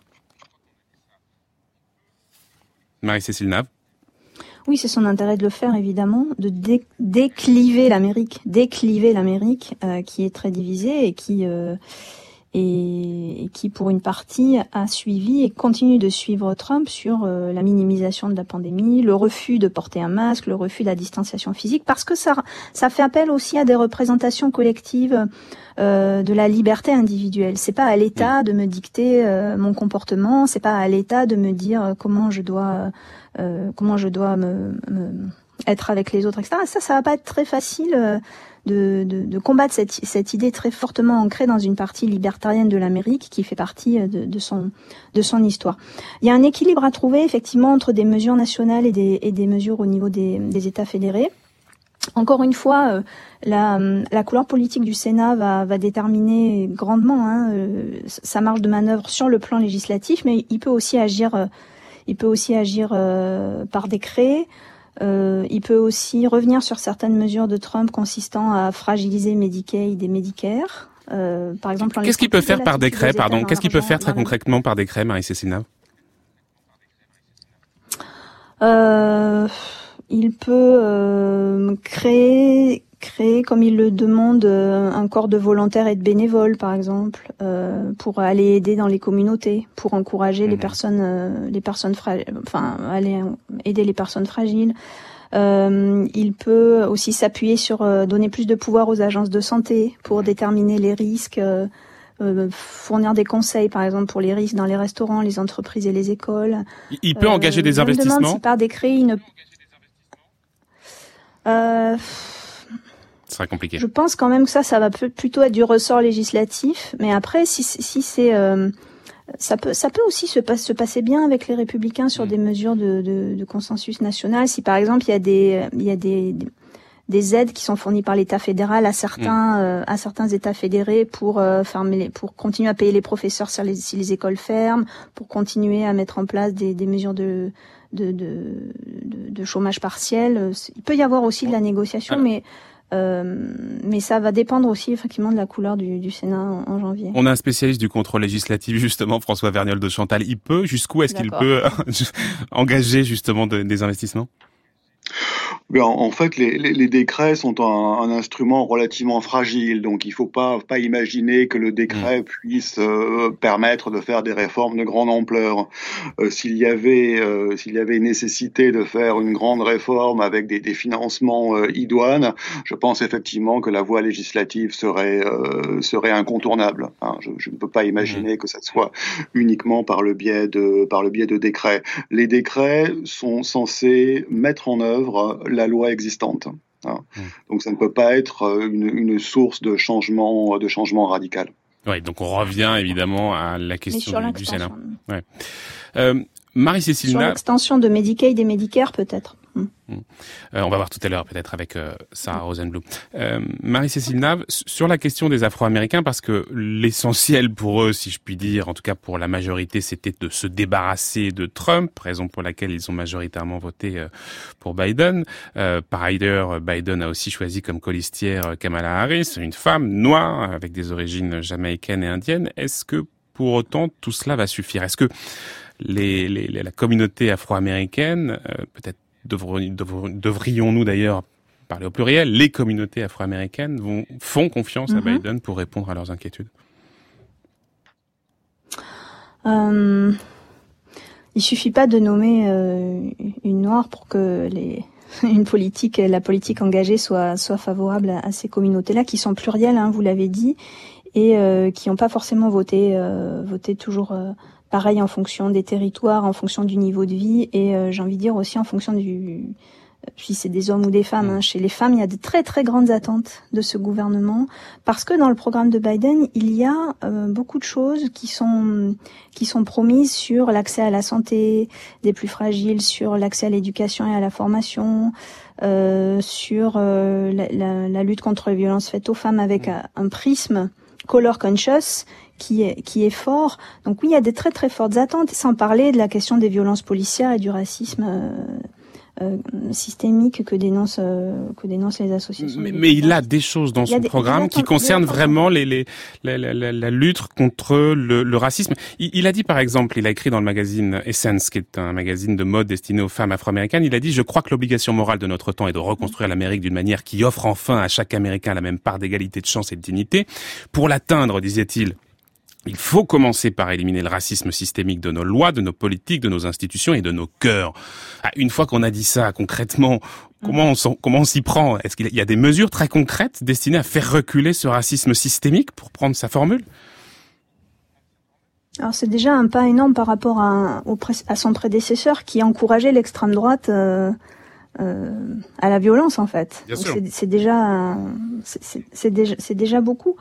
Marie-Cécile Nappe. Oui, c'est son intérêt de le faire, évidemment, de dé- décliver l'Amérique, décliver l'Amérique, euh, qui est très divisée et qui, euh, et, et qui, pour une partie, a suivi et continue de suivre Trump sur euh, la minimisation de la pandémie, le refus de porter un masque, le refus de la distanciation physique, parce que ça, ça fait appel aussi à des représentations collectives euh, de la liberté individuelle. C'est pas à l'État de me dicter euh, mon comportement, c'est pas à l'État de me dire euh, comment je dois euh, Euh, comment je dois me, me être avec les autres, et cetera. Ça, ça va pas être très facile euh, de, de, de combattre cette, cette idée très fortement ancrée dans une partie libertarienne de l'Amérique qui fait partie de, de son de son histoire. Il y a un équilibre à trouver effectivement entre des mesures nationales et des, et des mesures au niveau des, des États fédérés. Encore une fois, euh, la, la couleur politique du Sénat va, va déterminer grandement hein, euh, sa marge de manœuvre sur le plan législatif, mais il peut aussi agir. Euh, Il peut aussi agir euh, par décret. Euh, il peut aussi revenir sur certaines mesures de Trump consistant à fragiliser Medicaid et Medicare. Euh, par exemple, qu'est-ce qu'il peut faire par décret, pardon Qu'est-ce qu'il peut faire très concrètement par décret, Marie-Cécile Nappe? euh, Il peut euh, créer... créer, comme il le demande, un corps de volontaires et de bénévoles, par exemple, euh, pour aller aider dans les communautés, pour encourager mmh. les personnes, euh, les personnes fragiles, enfin, aller aider les personnes fragiles. Euh, il peut aussi s'appuyer sur euh, donner plus de pouvoir aux agences de santé pour déterminer les risques, euh, euh, fournir des conseils, par exemple, pour les risques dans les restaurants, les entreprises et les écoles. Il peut euh, engager des investissements. Je me demande si par décret, il ne... Euh, Ce sera compliqué. Je pense quand même que ça, ça va plutôt être du ressort législatif. Mais après, si, si c'est, euh, ça peut, ça peut aussi se, se passer bien avec les Républicains sur mmh. des mesures de, de, de consensus national. Si par exemple il y a des, il y a des, des aides qui sont fournies par l'État fédéral à certains, mmh. euh, à certains États fédérés pour euh, fermer, les, pour continuer à payer les professeurs si les, si les écoles ferment, pour continuer à mettre en place des, des mesures de de, de, de, de chômage partiel. Il peut y avoir aussi de la négociation, mais Euh, mais ça va dépendre aussi effectivement de la couleur du, du Sénat en, en janvier. On a un spécialiste du contrôle législatif justement, François Vergniol de Chantal. Il peut, jusqu'où est-ce D'accord. qu'il peut engager justement de, des investissements? Bien, en fait, les, les, les décrets sont un, un instrument relativement fragile, donc il ne faut pas, pas imaginer que le décret mmh. puisse euh, permettre de faire des réformes de grande ampleur. Euh, s'il y avait, euh, s'il y avait nécessité de faire une grande réforme avec des, des financements euh, idoines, je pense effectivement que la voie législative serait, euh, serait incontournable. Hein, je, je ne peux pas imaginer mmh. que ça soit uniquement par le biais de, par le biais de décrets. Les décrets sont censés mettre en œuvre la loi existante. Hein. Mmh. Donc ça ne peut pas être une, une source de changement, de changement radical. Oui, donc on revient évidemment à la question du, du Sénat. Ouais. Euh, Marie-Cécile Sur Nave... l'extension de Medicaid et Medicare, peut-être. Mmh. Euh, on va voir tout à l'heure peut-être avec euh, Sarah Rosenblum. Euh, Marie-Cécile Nave, sur la question des Afro-Américains, parce que l'essentiel pour eux, si je puis dire, en tout cas pour la majorité, c'était de se débarrasser de Trump, raison pour laquelle ils ont majoritairement voté euh, pour Biden. Euh, par ailleurs, Biden a aussi choisi comme colistière Kamala Harris, une femme noire avec des origines jamaïcaines et indiennes. Est-ce que pour autant tout cela va suffire? Est-ce que les, les, la communauté afro-américaine, euh, peut-être devrions-nous d'ailleurs parler au pluriel, les communautés afro-américaines vont, font confiance mm-hmm. à Biden pour répondre à leurs inquiétudes? euh, Il suffit pas de nommer euh, une noire pour que les, une politique, la politique engagée soit, soit favorable à, à ces communautés-là, qui sont plurielles, hein, vous l'avez dit, et euh, qui n'ont pas forcément voté, euh, voté toujours... Euh, pareil en fonction des territoires, en fonction du niveau de vie et euh, j'ai envie de dire aussi en fonction du... Puis c'est des hommes ou des femmes. Hein. Chez les femmes, il y a de très très grandes attentes de ce gouvernement parce que dans le programme de Biden, il y a euh, beaucoup de choses qui sont qui sont promises sur l'accès à la santé des plus fragiles, sur l'accès à l'éducation et à la formation, euh, sur euh, la, la, la lutte contre les violences faites aux femmes avec un, un prisme color conscious qui est qui est fort. Donc oui, il y a des très très fortes attentes, sans parler de la question des violences policières et du racisme euh, euh, systémique que dénoncent euh, que dénoncent les associations. Mais, mais il a des choses dans son des, programme qui concernent vraiment les, les la, la, la, la lutte contre le, le racisme. Il, il a dit par exemple, il a écrit dans le magazine Essence, qui est un magazine de mode destiné aux femmes afro-américaines, il a dit: je crois que l'obligation morale de notre temps est de reconstruire l'Amérique d'une manière qui offre enfin à chaque Américain la même part d'égalité, de chance et de dignité. Pour l'atteindre, disait-il, il faut commencer par éliminer le racisme systémique de nos lois, de nos politiques, de nos institutions et de nos cœurs. Ah, une fois qu'on a dit ça concrètement, comment on, comment on s'y prend? Est-ce qu'il y a des mesures très concrètes destinées à faire reculer ce racisme systémique, pour prendre sa formule? Alors c'est déjà un pas énorme par rapport à, au, à son prédécesseur qui encourageait l'extrême droite euh, euh, à la violence en fait. Bien sûr. C'est, c'est déjà, c'est, c'est, c'est déjà, c'est déjà beaucoup.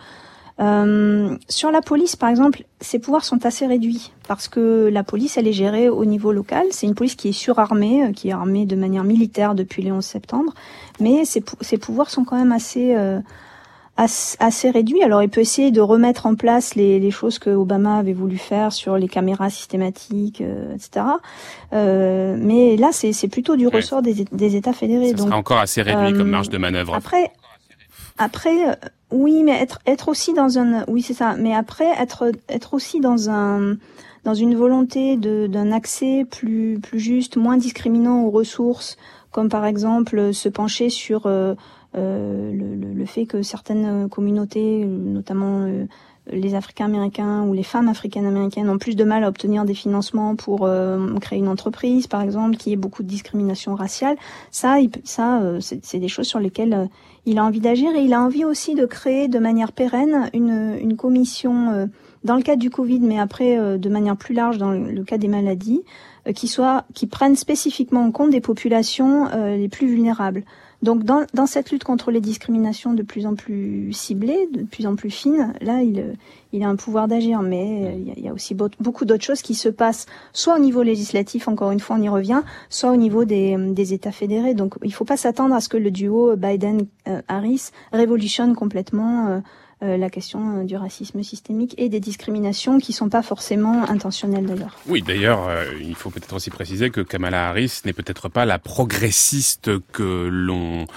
Euh, sur la police, par exemple, ses pouvoirs sont assez réduits parce que la police, elle est gérée au niveau local. C'est une police qui est surarmée, qui est armée de manière militaire depuis le onze septembre, mais ses, ses pouvoirs sont quand même assez, euh, assez, assez réduits. Alors, il peut essayer de remettre en place les, les choses que Obama avait voulu faire sur les caméras systématiques, euh, et cetera. Euh, mais là, c'est, c'est plutôt du ressort des, des États fédérés. Ça donc, sera encore assez réduit euh, comme marge de manœuvre. Après, après. Euh, Oui, mais être être aussi dans un oui c'est ça. Mais après être être aussi dans un dans une volonté de d'un accès plus plus juste, moins discriminant aux ressources, comme par exemple se pencher sur euh, euh, le, le le fait que certaines communautés, notamment euh, les Africains-Américains ou les femmes africaines-américaines, ont plus de mal à obtenir des financements pour euh, créer une entreprise, par exemple, qui ait beaucoup de discrimination raciale. Ça, il, ça, euh, c'est, c'est des choses sur lesquelles euh, il a envie d'agir et il a envie aussi de créer de manière pérenne une, une commission euh, dans le cadre du Covid, mais après euh, de manière plus large dans le, le cas des maladies, euh, qui soit, qui prennent spécifiquement en compte des populations euh, les plus vulnérables. Donc dans, dans cette lutte contre les discriminations de plus en plus ciblées, de plus en plus fines, là il, il a un pouvoir d'agir, mais il y a, il y a aussi beaucoup d'autres choses qui se passent, soit au niveau législatif, encore une fois on y revient, soit au niveau des, des États fédérés. Donc il ne faut pas s'attendre à ce que le duo Biden-Harris révolutionne complètement euh, Euh, la question euh, du racisme systémique et des discriminations qui sont pas forcément intentionnelles d'ailleurs. Oui, d'ailleurs, euh, il faut peut-être aussi préciser que Kamala Harris n'est peut-être pas la progressiste que l'on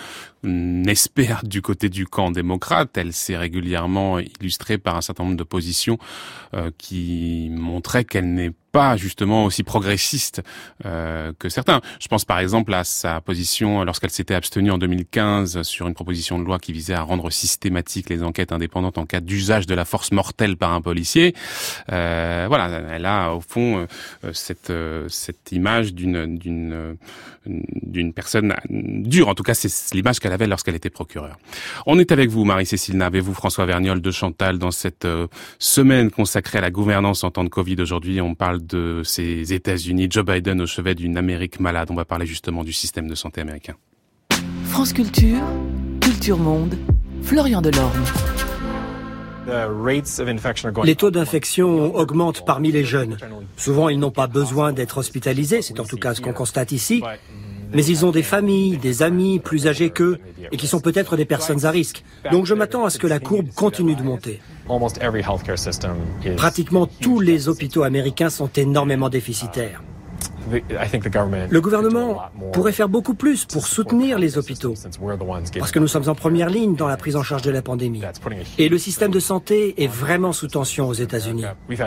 espère du côté du camp démocrate. Elle s'est régulièrement illustrée par un certain nombre de positions euh, qui montraient qu'elle n'est pas justement aussi progressiste euh, que certains. Je pense par exemple à sa position lorsqu'elle s'était abstenue en deux mille quinze sur une proposition de loi qui visait à rendre systématiques les enquêtes indépendantes en cas d'usage de la force mortelle par un policier. Euh, voilà, elle a au fond euh, cette euh, cette image d'une d'une d'une personne dure. En tout cas, c'est l'image qu'elle avait lorsqu'elle était procureure. On est avec vous, Marie-Cécile Nabe, et vous, François Vergnol de Chantal, dans cette euh, semaine consacrée à la gouvernance en temps de Covid. Aujourd'hui, on parle de ces États-Unis, Joe Biden au chevet d'une Amérique malade. On va parler justement du système de santé américain. France Culture, Culture Monde, Florian Delorme. Les taux d'infection augmentent parmi les jeunes. Souvent, ils n'ont pas besoin d'être hospitalisés, c'est en tout cas ce qu'on constate ici. Mais ils ont des familles, des amis plus âgés qu'eux et qui sont peut-être des personnes à risque. Donc je m'attends à ce que la courbe continue de monter. Pratiquement tous les hôpitaux américains sont énormément déficitaires. Le gouvernement pourrait faire beaucoup plus pour soutenir les hôpitaux, parce que nous sommes en première ligne dans la prise en charge de la pandémie. Et le système de santé est vraiment sous tension aux États-Unis.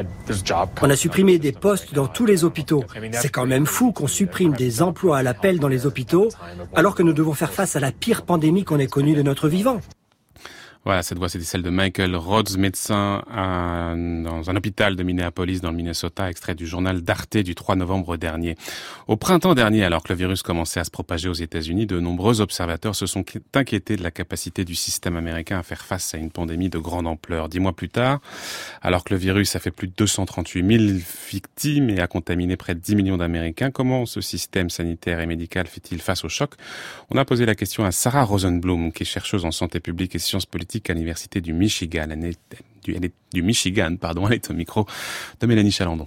On a supprimé des postes dans tous les hôpitaux. C'est quand même fou qu'on supprime des emplois à l'appel dans les hôpitaux, alors que nous devons faire face à la pire pandémie qu'on ait connue de notre vivant. Voilà, cette voix, c'était celle de Michael Rhodes, médecin à, dans un hôpital de Minneapolis, dans le Minnesota, extrait du journal d'Arte du trois novembre dernier. Au printemps dernier, alors que le virus commençait à se propager aux États-Unis, de nombreux observateurs se sont inquiétés de la capacité du système américain à faire face à une pandémie de grande ampleur. Dix mois plus tard, alors que le virus a fait plus de deux cent trente-huit mille victimes et a contaminé près de dix millions d'Américains, comment ce système sanitaire et médical fait-il face au choc? On a posé la question à Sarah Rosenblum, qui est chercheuse en santé publique et sciences politiques à l'université du Michigan. Elle est, du, elle est, du Michigan, pardon, elle est au micro de Mélanie Chalandon.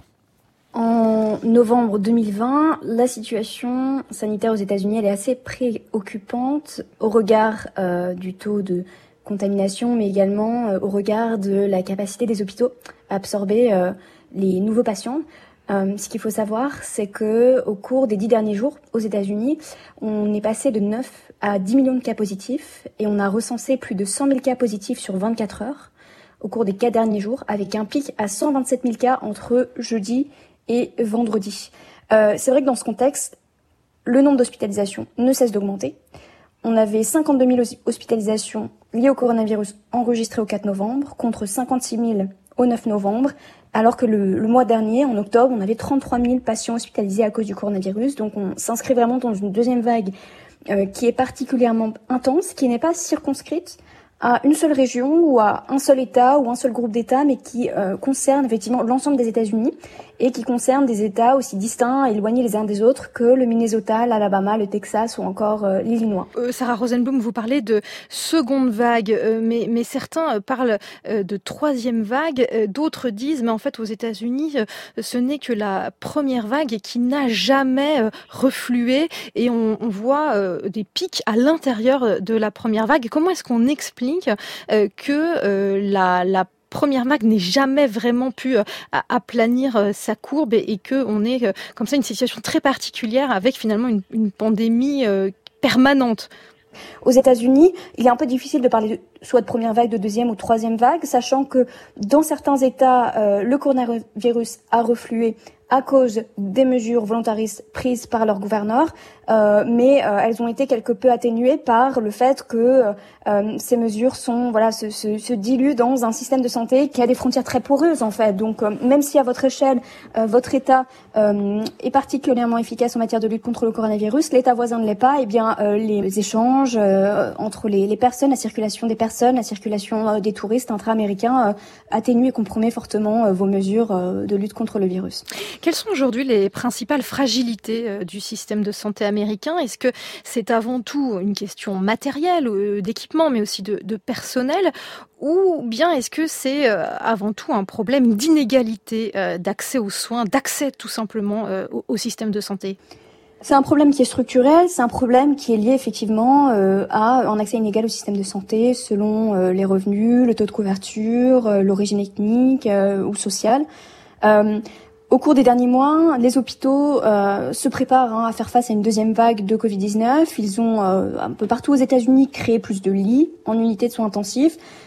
En novembre deux mille vingt, la situation sanitaire aux États-Unis, elle est assez préoccupante au regard euh, du taux de contamination, mais également euh, au regard de la capacité des hôpitaux à absorber euh, les nouveaux patients. Euh, ce qu'il faut savoir, c'est que au cours des dix derniers jours aux États-Unis, on est passé de neuf à dix millions de cas positifs et on a recensé plus de cent mille cas positifs sur vingt-quatre heures au cours des quatre derniers jours, avec un pic à cent vingt-sept mille cas entre jeudi et vendredi. Euh, c'est vrai que dans ce contexte, le nombre d'hospitalisations ne cesse d'augmenter. On avait cinquante-deux mille hospitalisations liées au coronavirus enregistrées au quatre novembre contre cinquante-six mille au neuf novembre. Alors que le, le mois dernier, en octobre, on avait trente-trois mille patients hospitalisés à cause du coronavirus. Donc on s'inscrit vraiment dans une deuxième vague euh, qui est particulièrement intense, qui n'est pas circonscrite à une seule région ou à un seul État ou un seul groupe d'États, mais qui euh, concerne effectivement l'ensemble des États-Unis et qui concerne des États aussi distincts, éloignés les uns des autres que le Minnesota, l'Alabama, le Texas ou encore euh, l'Illinois. Euh, Sarah Rosenblum, vous parlez de seconde vague, euh, mais, mais certains parlent euh, de troisième vague. Euh, d'autres disent, mais en fait aux États-Unis, euh, ce n'est que la première vague qui n'a jamais euh, reflué et on, on voit euh, des pics à l'intérieur de la première vague. Comment est-ce qu'on explique euh, que euh, la, la première vague n'ait jamais vraiment pu euh, aplanir euh, sa courbe et, et qu'on ait euh, comme ça une situation très particulière avec finalement une, une pandémie euh, permanente? Aux États-Unis, il est un peu difficile de parler de, soit de première vague, de deuxième ou troisième vague, sachant que dans certains États, euh, le coronavirus a reflué à cause des mesures volontaristes prises par leurs gouverneurs, euh, mais euh, elles ont été quelque peu atténuées par le fait que euh, ces mesures sont voilà se, se, se diluent dans un système de santé qui a des frontières très poreuses en fait. Donc euh, même si à votre échelle, euh, votre État euh, est particulièrement efficace en matière de lutte contre le coronavirus, l'État voisin ne l'est pas. Et bien euh, les échanges euh, entre les, les personnes, la circulation des personnes, la circulation euh, des touristes intra-américains euh, atténue et compromet fortement euh, vos mesures euh, de lutte contre le virus. Quelles sont aujourd'hui les principales fragilités euh, du système de santé américain? Est-ce que c'est avant tout une question matérielle, euh, d'équipement, mais aussi de, de personnel, ou bien est-ce que c'est euh, avant tout un problème d'inégalité euh, d'accès aux soins, d'accès tout simplement euh, au, au système de santé? C'est un problème qui est structurel, c'est un problème qui est lié effectivement euh, à un accès inégal au système de santé selon euh, les revenus, le taux de couverture, euh, l'origine ethnique euh, ou sociale. Euh, Au cours des derniers mois, les hôpitaux euh, se préparent hein, à faire face à une deuxième vague de covid dix-neuf. Ils ont euh, un peu partout aux États-Unis créé plus de lits en unités de soins intensifs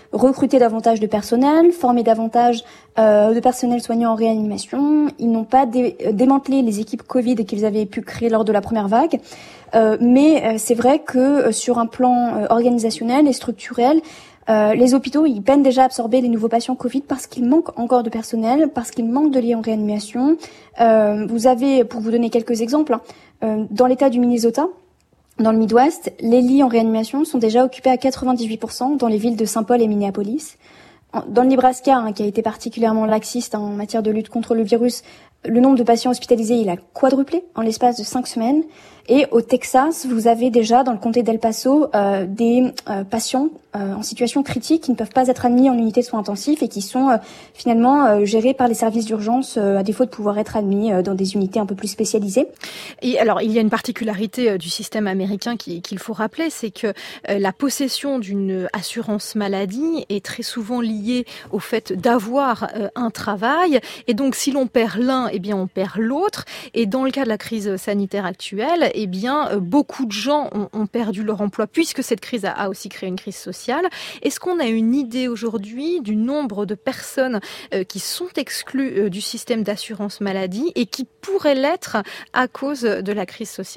recruter davantage de personnel, former davantage euh, de personnel soignant en réanimation. Ils n'ont pas dé- démantelé les équipes Covid qu'ils avaient pu créer lors de la première vague. Euh, mais euh, c'est vrai que euh, sur un plan euh, organisationnel et structurel, Euh, les hôpitaux, ils peinent déjà à absorber les nouveaux patients Covid parce qu'il manque encore de personnel, parce qu'il manque de lits en réanimation. Euh, vous avez, pour vous donner quelques exemples, hein, euh, dans l'État du Minnesota, dans le Midwest, les lits en réanimation sont déjà occupés à quatre-vingt-dix-huit pour cent dans les villes de Saint-Paul et Minneapolis. Dans le Nebraska, hein, qui a été particulièrement laxiste hein, en matière de lutte contre le virus, le nombre de patients hospitalisés, il a quadruplé en l'espace de cinq semaines. Et au Texas, vous avez déjà, dans le comté d'El Paso, euh, des euh, patients euh, en situation critique qui ne peuvent pas être admis en unité de soins intensifs et qui sont euh, finalement euh, gérés par les services d'urgence euh, à défaut de pouvoir être admis euh, dans des unités un peu plus spécialisées. Et alors, il y a une particularité euh, du système américain qui, qu'il faut rappeler, c'est que euh, la possession d'une assurance maladie est très souvent liée au fait d'avoir euh, un travail. Et donc, si l'on perd l'un, eh bien, on perd l'autre. Et dans le cas de la crise sanitaire actuelle, eh bien, euh, beaucoup de gens ont, ont perdu leur emploi puisque cette crise a, a aussi créé une crise sociale. Est-ce qu'on a une idée aujourd'hui du nombre de personnes euh, qui sont exclues euh, du système d'assurance maladie et qui pourraient l'être à cause de la crise sociale ?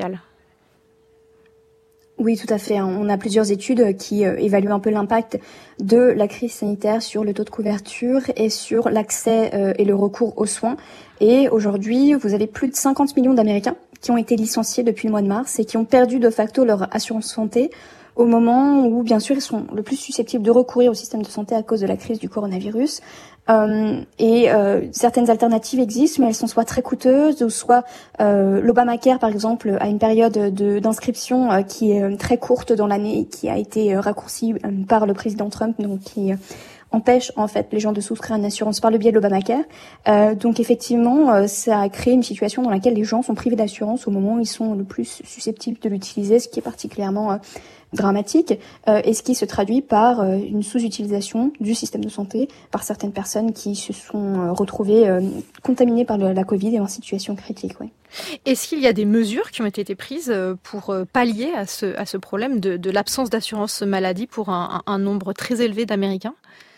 Oui, tout à fait. On a plusieurs études qui euh, évaluent un peu l'impact de la crise sanitaire sur le taux de couverture et sur l'accès euh, et le recours aux soins. Et aujourd'hui, vous avez plus de cinquante millions d'Américains qui ont été licenciés depuis le mois de mars et qui ont perdu de facto leur assurance santé au moment où, bien sûr, ils sont le plus susceptibles de recourir au système de santé à cause de la crise du coronavirus. Euh, et euh, certaines alternatives existent, mais elles sont soit très coûteuses, ou soit euh, l'Obamacare, par exemple, a une période de, d'inscription euh, qui est très courte dans l'année, qui a été euh, raccourcie euh, par le président Trump, donc qui euh, empêche en fait les gens de souscrire à une assurance par le biais de l'Obamacare. Euh, donc effectivement, euh, ça a créé une situation dans laquelle les gens sont privés d'assurance au moment où ils sont le plus susceptibles de l'utiliser, ce qui est particulièrement euh, dramatique, euh, et ce qui se traduit par euh, une sous-utilisation du système de santé par certaines personnes qui se sont euh, retrouvées euh, contaminées par le, la Covid et en situation critique. Ouais. Est-ce qu'il y a des mesures qui ont été prises pour pallier à ce, à ce problème de, de l'absence d'assurance maladie pour un, un nombre très élevé d'Américains ?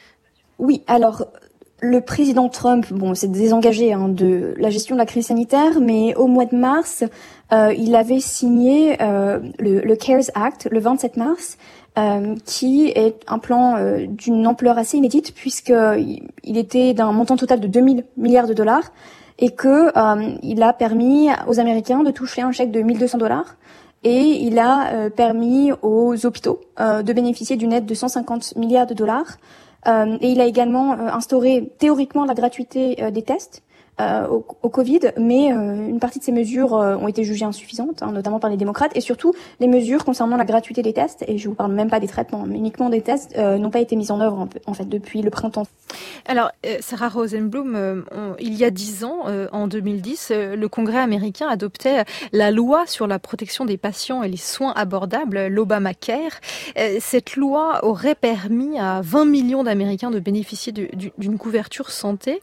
Oui, alors le président Trump, bon, s'est désengagé hein, de la gestion de la crise sanitaire, mais au mois de mars, euh, il avait signé euh, le, le CARES Act le vingt-sept mars, euh, qui est un plan euh, d'une ampleur assez inédite puisqu'il il était d'un montant total de deux mille milliards de dollars et que euh, il a permis aux Américains de toucher un chèque de mille deux cents dollars. Et il a euh, permis aux hôpitaux euh, de bénéficier d'une aide de cent cinquante milliards de dollars. Euh, et il a également euh, instauré théoriquement la gratuité euh, des tests euh, au, au Covid, mais euh, une partie de ces mesures euh, ont été jugées insuffisantes, hein, notamment par les démocrates, et surtout les mesures concernant la gratuité des tests, et je vous parle même pas des traitements, mais uniquement des tests, euh, n'ont pas été mises en œuvre en, en fait depuis le printemps. Alors, euh, Sarah Rosenblum, euh, on, il y a dix ans, euh, en deux mille dix, euh, le Congrès américain adoptait la loi sur la protection des patients et les soins abordables, l'Obamacare. Euh, cette loi aurait permis à vingt millions d'Américains de bénéficier de, d'une couverture santé.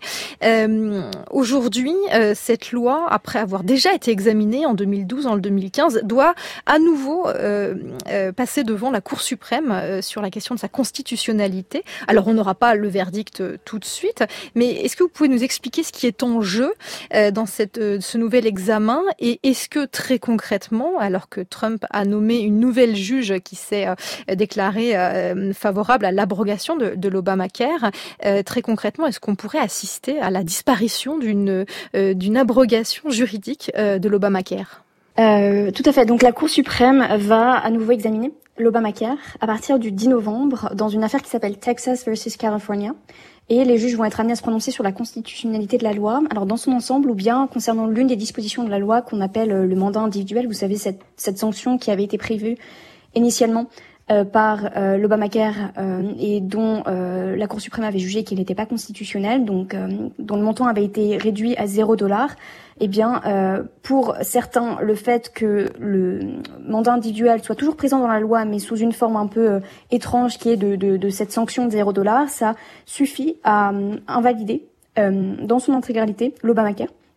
Euh, Aujourd'hui, euh, cette loi, après avoir déjà été examinée en deux mille douze, en deux mille quinze, doit à nouveau euh, euh, passer devant la Cour suprême euh, sur la question de sa constitutionnalité. Alors, on n'aura pas le verdict euh, tout de suite, mais est-ce que vous pouvez nous expliquer ce qui est en jeu euh, dans cette, euh, ce nouvel examen, et est-ce que très concrètement, alors que Trump a nommé une nouvelle juge qui s'est euh, déclarée euh, favorable à l'abrogation de, de l'Obamacare, euh, très concrètement, est-ce qu'on pourrait assister à la disparition du D'une, euh, d'une abrogation juridique euh, de l'Obamacare? Euh, tout à fait. Donc la Cour suprême va à nouveau examiner l'Obamacare à partir du dix novembre dans une affaire qui s'appelle Texas versus California. Et les juges vont être amenés à se prononcer sur la constitutionnalité de la loi, alors dans son ensemble ou bien concernant l'une des dispositions de la loi qu'on appelle le mandat individuel. Vous savez, cette, cette sanction qui avait été prévue initialement Euh, par euh, l'Obamacare euh, et dont euh, la Cour suprême avait jugé qu'il n'était pas constitutionnel, donc euh, dont le montant avait été réduit à zéro dollar. Eh bien, euh, pour certains, le fait que le mandat individuel soit toujours présent dans la loi, mais sous une forme un peu euh, étrange, qui est de, de, de cette sanction de zéro dollar, ça suffit à euh, invalider euh, dans son intégralité l'Obamacare.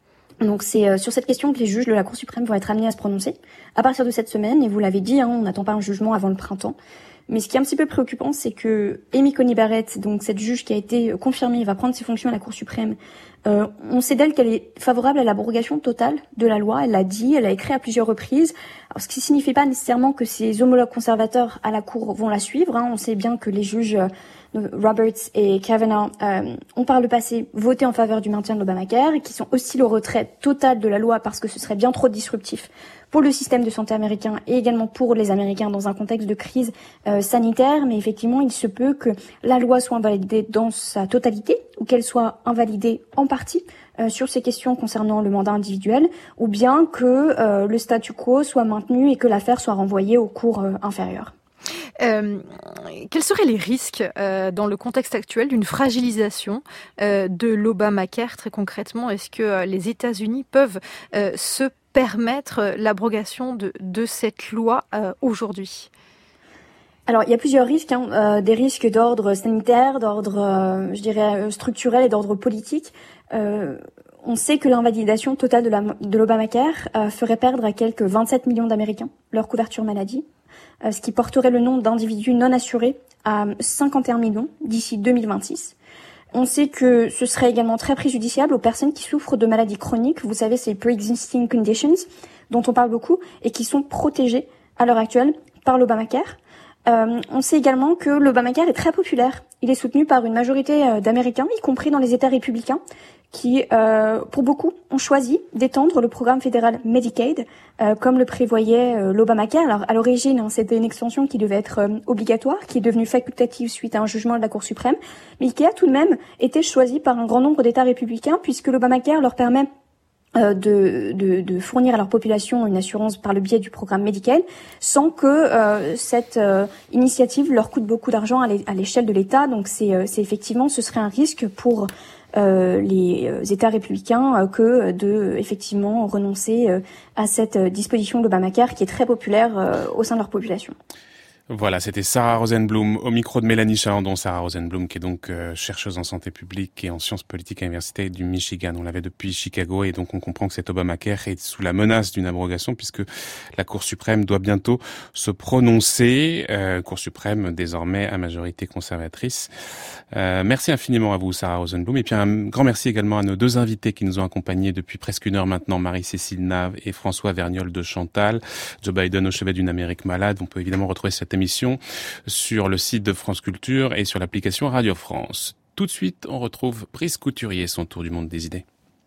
Donc c'est euh, sur cette question que les juges de la Cour suprême vont être amenés à se prononcer à partir de cette semaine, et vous l'avez dit, hein, on n'attend pas un jugement avant le printemps. Mais ce qui est un petit peu préoccupant, c'est que Amy Coney Barrett, donc cette juge qui a été confirmée, va prendre ses fonctions à la Cour suprême. Euh, on sait d'elle qu'elle est favorable à l'abrogation totale de la loi. Elle l'a dit, elle l'a écrit à plusieurs reprises. Alors, ce qui ne signifie pas nécessairement que ses homologues conservateurs à la Cour vont la suivre. Hein. On sait bien que les juges euh, Roberts et Kavanaugh euh, ont par le passé voté en faveur du maintien de l'Obamacare et qui sont hostiles au retrait total de la loi parce que ce serait bien trop disruptif pour le système de santé américain et également pour les Américains dans un contexte de crise euh, sanitaire. Mais effectivement, il se peut que la loi soit invalidée dans sa totalité ou qu'elle soit invalidée en partie euh, sur ces questions concernant le mandat individuel, ou bien que euh, le statu quo soit maintenu et que l'affaire soit renvoyée aux cours euh, inférieures. Euh, quels seraient les risques euh, dans le contexte actuel d'une fragilisation euh, de l'Obamacare très concrètement? Est-ce que euh, les États-Unis peuvent euh, se permettre l'abrogation de, de cette loi euh, aujourd'hui? Alors, il y a plusieurs risques, hein, euh, des risques d'ordre sanitaire, d'ordre, euh, je dirais, structurel et d'ordre politique. Euh, on sait que l'invalidation totale de, la, de l'Obamacare euh, ferait perdre à quelques vingt-sept millions d'Américains leur couverture maladie, euh, ce qui porterait le nombre d'individus non assurés à cinquante et un millions d'ici deux mille vingt-six. On sait que ce serait également très préjudiciable aux personnes qui souffrent de maladies chroniques. Vous savez, ces pre-existing conditions dont on parle beaucoup et qui sont protégées à l'heure actuelle par l'Obamacare. Euh, on sait également que l'Obamacare est très populaire. Il est soutenu par une majorité euh, d'Américains, y compris dans les États républicains, qui, euh, pour beaucoup, ont choisi d'étendre le programme fédéral Medicaid, euh, comme le prévoyait euh, l'Obamacare. Alors, à l'origine, hein, c'était une extension qui devait être euh, obligatoire, qui est devenue facultative suite à un jugement de la Cour suprême, mais qui a tout de même été choisi par un grand nombre d'États républicains, puisque l'Obamacare leur permet Euh, de, de, de fournir à leur population une assurance par le biais du programme Medicaid, sans que euh, cette euh, initiative leur coûte beaucoup d'argent à, l'é- à l'échelle de l'État. Donc c'est, euh, c'est effectivement, ce serait un risque pour euh, les États républicains euh, que de effectivement renoncer euh, à cette disposition de l'Obamacare qui est très populaire euh, au sein de leur population. Voilà, c'était Sarah Rosenblum au micro de Mélanie Chalandon. Sarah Rosenblum qui est donc euh, chercheuse en santé publique et en sciences politiques à l'Université du Michigan. On l'avait depuis Chicago et donc on comprend que cet Obamacare est sous la menace d'une abrogation puisque la Cour suprême doit bientôt se prononcer. Euh, Cour suprême désormais à majorité conservatrice. Euh, merci infiniment à vous Sarah Rosenblum et puis un grand merci également à nos deux invités qui nous ont accompagnés depuis presque une heure maintenant, Marie-Cécile Nave et François Vergnol de Chantal. Joe Biden au chevet d'une Amérique malade. On peut évidemment retrouver cette émission sur le site de France Culture et sur l'application Radio France. Tout de suite, on retrouve Brice Couturier, son tour du monde des idées.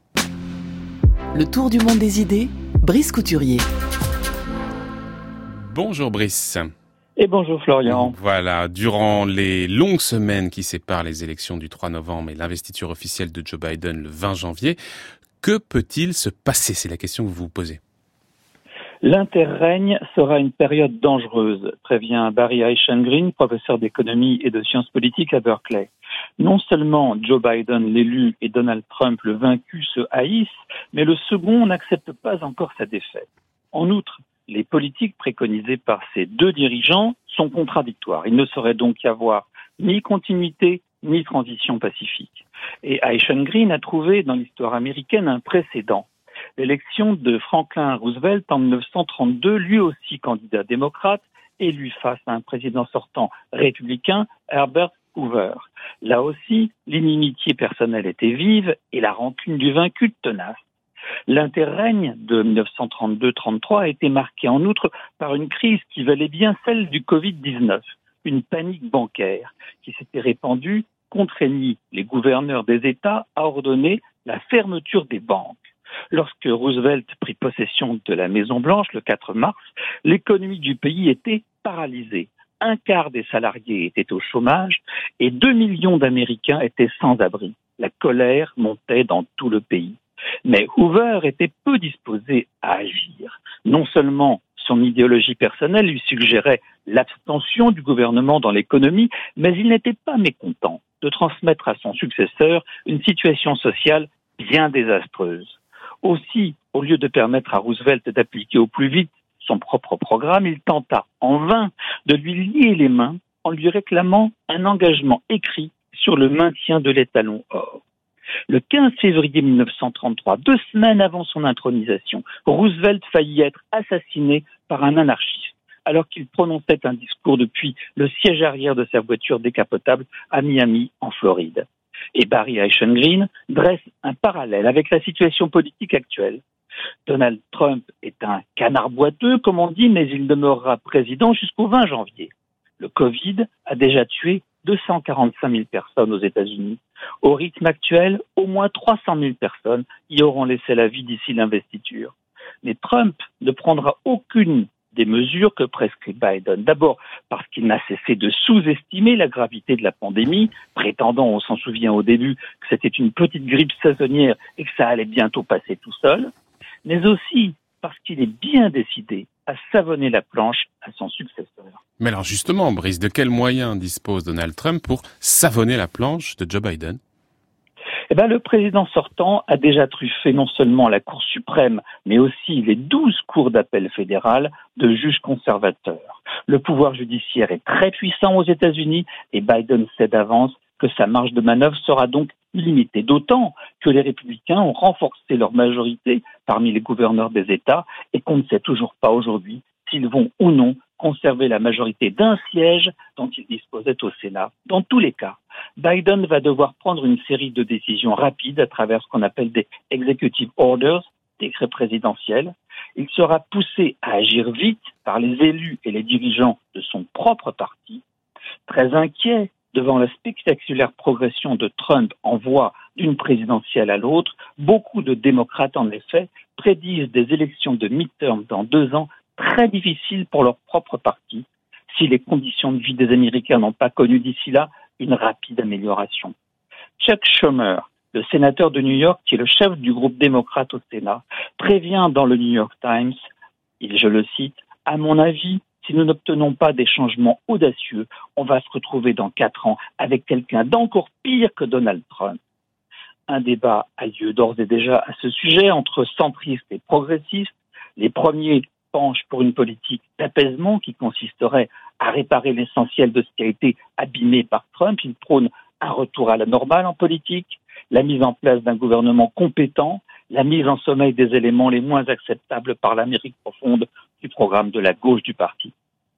Le tour du monde des idées, Brice Couturier. Bonjour Brice. Et bonjour Florian. Voilà, durant les longues semaines qui séparent les élections du trois novembre et l'investiture officielle de Joe Biden le vingt janvier, que peut-il se passer? C'est la question que vous vous posez. L'interrègne sera une période dangereuse, prévient Barry Eichengreen, professeur d'économie et de sciences politiques à Berkeley. Non seulement Joe Biden, l'élu, et Donald Trump, le vaincu, se haïssent, mais le second n'accepte pas encore sa défaite. En outre, les politiques préconisées par ces deux dirigeants sont contradictoires. Il ne saurait donc y avoir ni continuité, ni transition pacifique. Et Eichengreen a trouvé dans l'histoire américaine un précédent. L'élection de Franklin Roosevelt en dix-neuf cent trente-deux, lui aussi candidat démocrate, élu face à un président sortant républicain, Herbert Hoover. Là aussi, l'inimitié personnelle était vive et la rancune du vaincu tenace. L'interrègne de dix-neuf cent trente-deux trente-trois a été marqué en outre par une crise qui valait bien celle du covid dix-neuf, une panique bancaire qui s'était répandue, contraignit les gouverneurs des États à ordonner la fermeture des banques. Lorsque Roosevelt prit possession de la Maison-Blanche le quatre mars, l'économie du pays était paralysée. Un quart des salariés étaient au chômage et deux millions d'Américains étaient sans abri. La colère montait dans tout le pays. Mais Hoover était peu disposé à agir. Non seulement son idéologie personnelle lui suggérait l'abstention du gouvernement dans l'économie, mais il n'était pas mécontent de transmettre à son successeur une situation sociale bien désastreuse. Aussi, au lieu de permettre à Roosevelt d'appliquer au plus vite son propre programme, il tenta en vain de lui lier les mains en lui réclamant un engagement écrit sur le maintien de l'étalon or. Le quinze février mille neuf cent trente-trois, deux semaines avant son intronisation, Roosevelt faillit être assassiné par un anarchiste, alors qu'il prononçait un discours depuis le siège arrière de sa voiture décapotable à Miami, en Floride. Et Barry Eichengreen dresse un parallèle avec la situation politique actuelle. Donald Trump est un canard boiteux, comme on dit, mais il demeurera président jusqu'au vingt janvier. Le Covid a déjà tué deux cent quarante-cinq mille personnes aux États-Unis. Au rythme actuel, au moins trois cent mille personnes y auront laissé la vie d'ici l'investiture. Mais Trump ne prendra aucune des mesures que prescrit Biden. D'abord parce qu'il n'a cessé de sous-estimer la gravité de la pandémie, prétendant, on s'en souvient au début, que c'était une petite grippe saisonnière et que ça allait bientôt passer tout seul, mais aussi parce qu'il est bien décidé à savonner la planche à son successeur. Mais alors justement, Brice, de quels moyens dispose Donald Trump pour savonner la planche de Joe Biden ? Eh ben, le président sortant a déjà truffé non seulement la Cour suprême, mais aussi les douze cours d'appel fédérales de juges conservateurs. Le pouvoir judiciaire est très puissant aux États-Unis et Biden sait d'avance que sa marge de manœuvre sera donc limitée. D'autant que les républicains ont renforcé leur majorité parmi les gouverneurs des États et qu'on ne sait toujours pas aujourd'hui s'ils vont ou non conserver la majorité d'un siège dont ils disposaient au Sénat. Dans tous les cas, Biden va devoir prendre une série de décisions rapides à travers ce qu'on appelle des executive orders, décrets présidentiels. Il sera poussé à agir vite par les élus et les dirigeants de son propre parti. Très inquiet devant la spectaculaire progression de Trump en voie d'une présidentielle à l'autre, beaucoup de démocrates, en effet, prédisent des élections de midterm dans deux ans très difficiles pour leur propre parti, si les conditions de vie des Américains n'ont pas connu d'ici là une rapide amélioration. Chuck Schumer, le sénateur de New York, qui est le chef du groupe démocrate au Sénat, prévient dans le New York Times, et je le cite, « À mon avis, si nous n'obtenons pas des changements audacieux, on va se retrouver dans quatre ans avec quelqu'un d'encore pire que Donald Trump. » Un débat a lieu d'ores et déjà à ce sujet entre centristes et progressistes. Les premiers penchent pour une politique d'apaisement qui consisterait à réparer l'essentiel de ce qui a été abîmé par Trump. Ils prônent un retour à la normale en politique, la mise en place d'un gouvernement compétent, la mise en sommeil des éléments les moins acceptables par l'Amérique profonde du programme de la gauche du parti.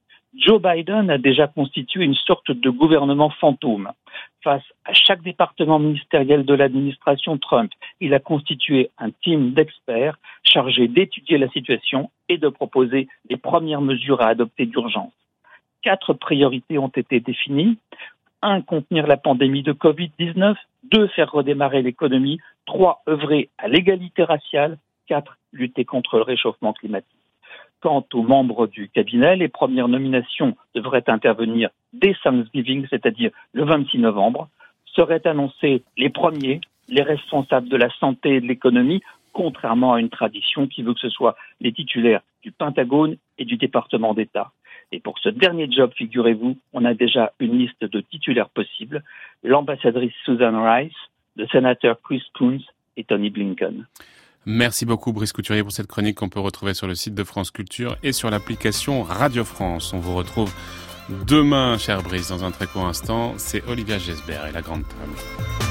Joe Biden a déjà constitué une sorte de gouvernement fantôme. Face à chaque département ministériel de l'administration Trump, il a constitué un team d'experts chargé d'étudier la situation et de proposer les premières mesures à adopter d'urgence. Quatre priorités ont été définies. Un, contenir la pandémie de covid dix-neuf. Deux, faire redémarrer l'économie. Trois, œuvrer à l'égalité raciale. Quatre, lutter contre le réchauffement climatique. Quant aux membres du cabinet, les premières nominations devraient intervenir dès Thanksgiving, c'est-à-dire le vingt-six novembre. Seraient annoncés les premiers, les responsables de la santé et de l'économie, contrairement à une tradition qui veut que ce soit les titulaires du Pentagone et du département d'État. Et pour ce dernier job, figurez-vous, on a déjà une liste de titulaires possibles, l'ambassadrice Susan Rice, le sénateur Chris Coons et Tony Blinken. Merci beaucoup Brice Couturier pour cette chronique qu'on peut retrouver sur le site de France Culture et sur l'application Radio France. On vous retrouve demain, cher Brice, dans un très court instant. C'est Olivia Gesbert et la Grande Table.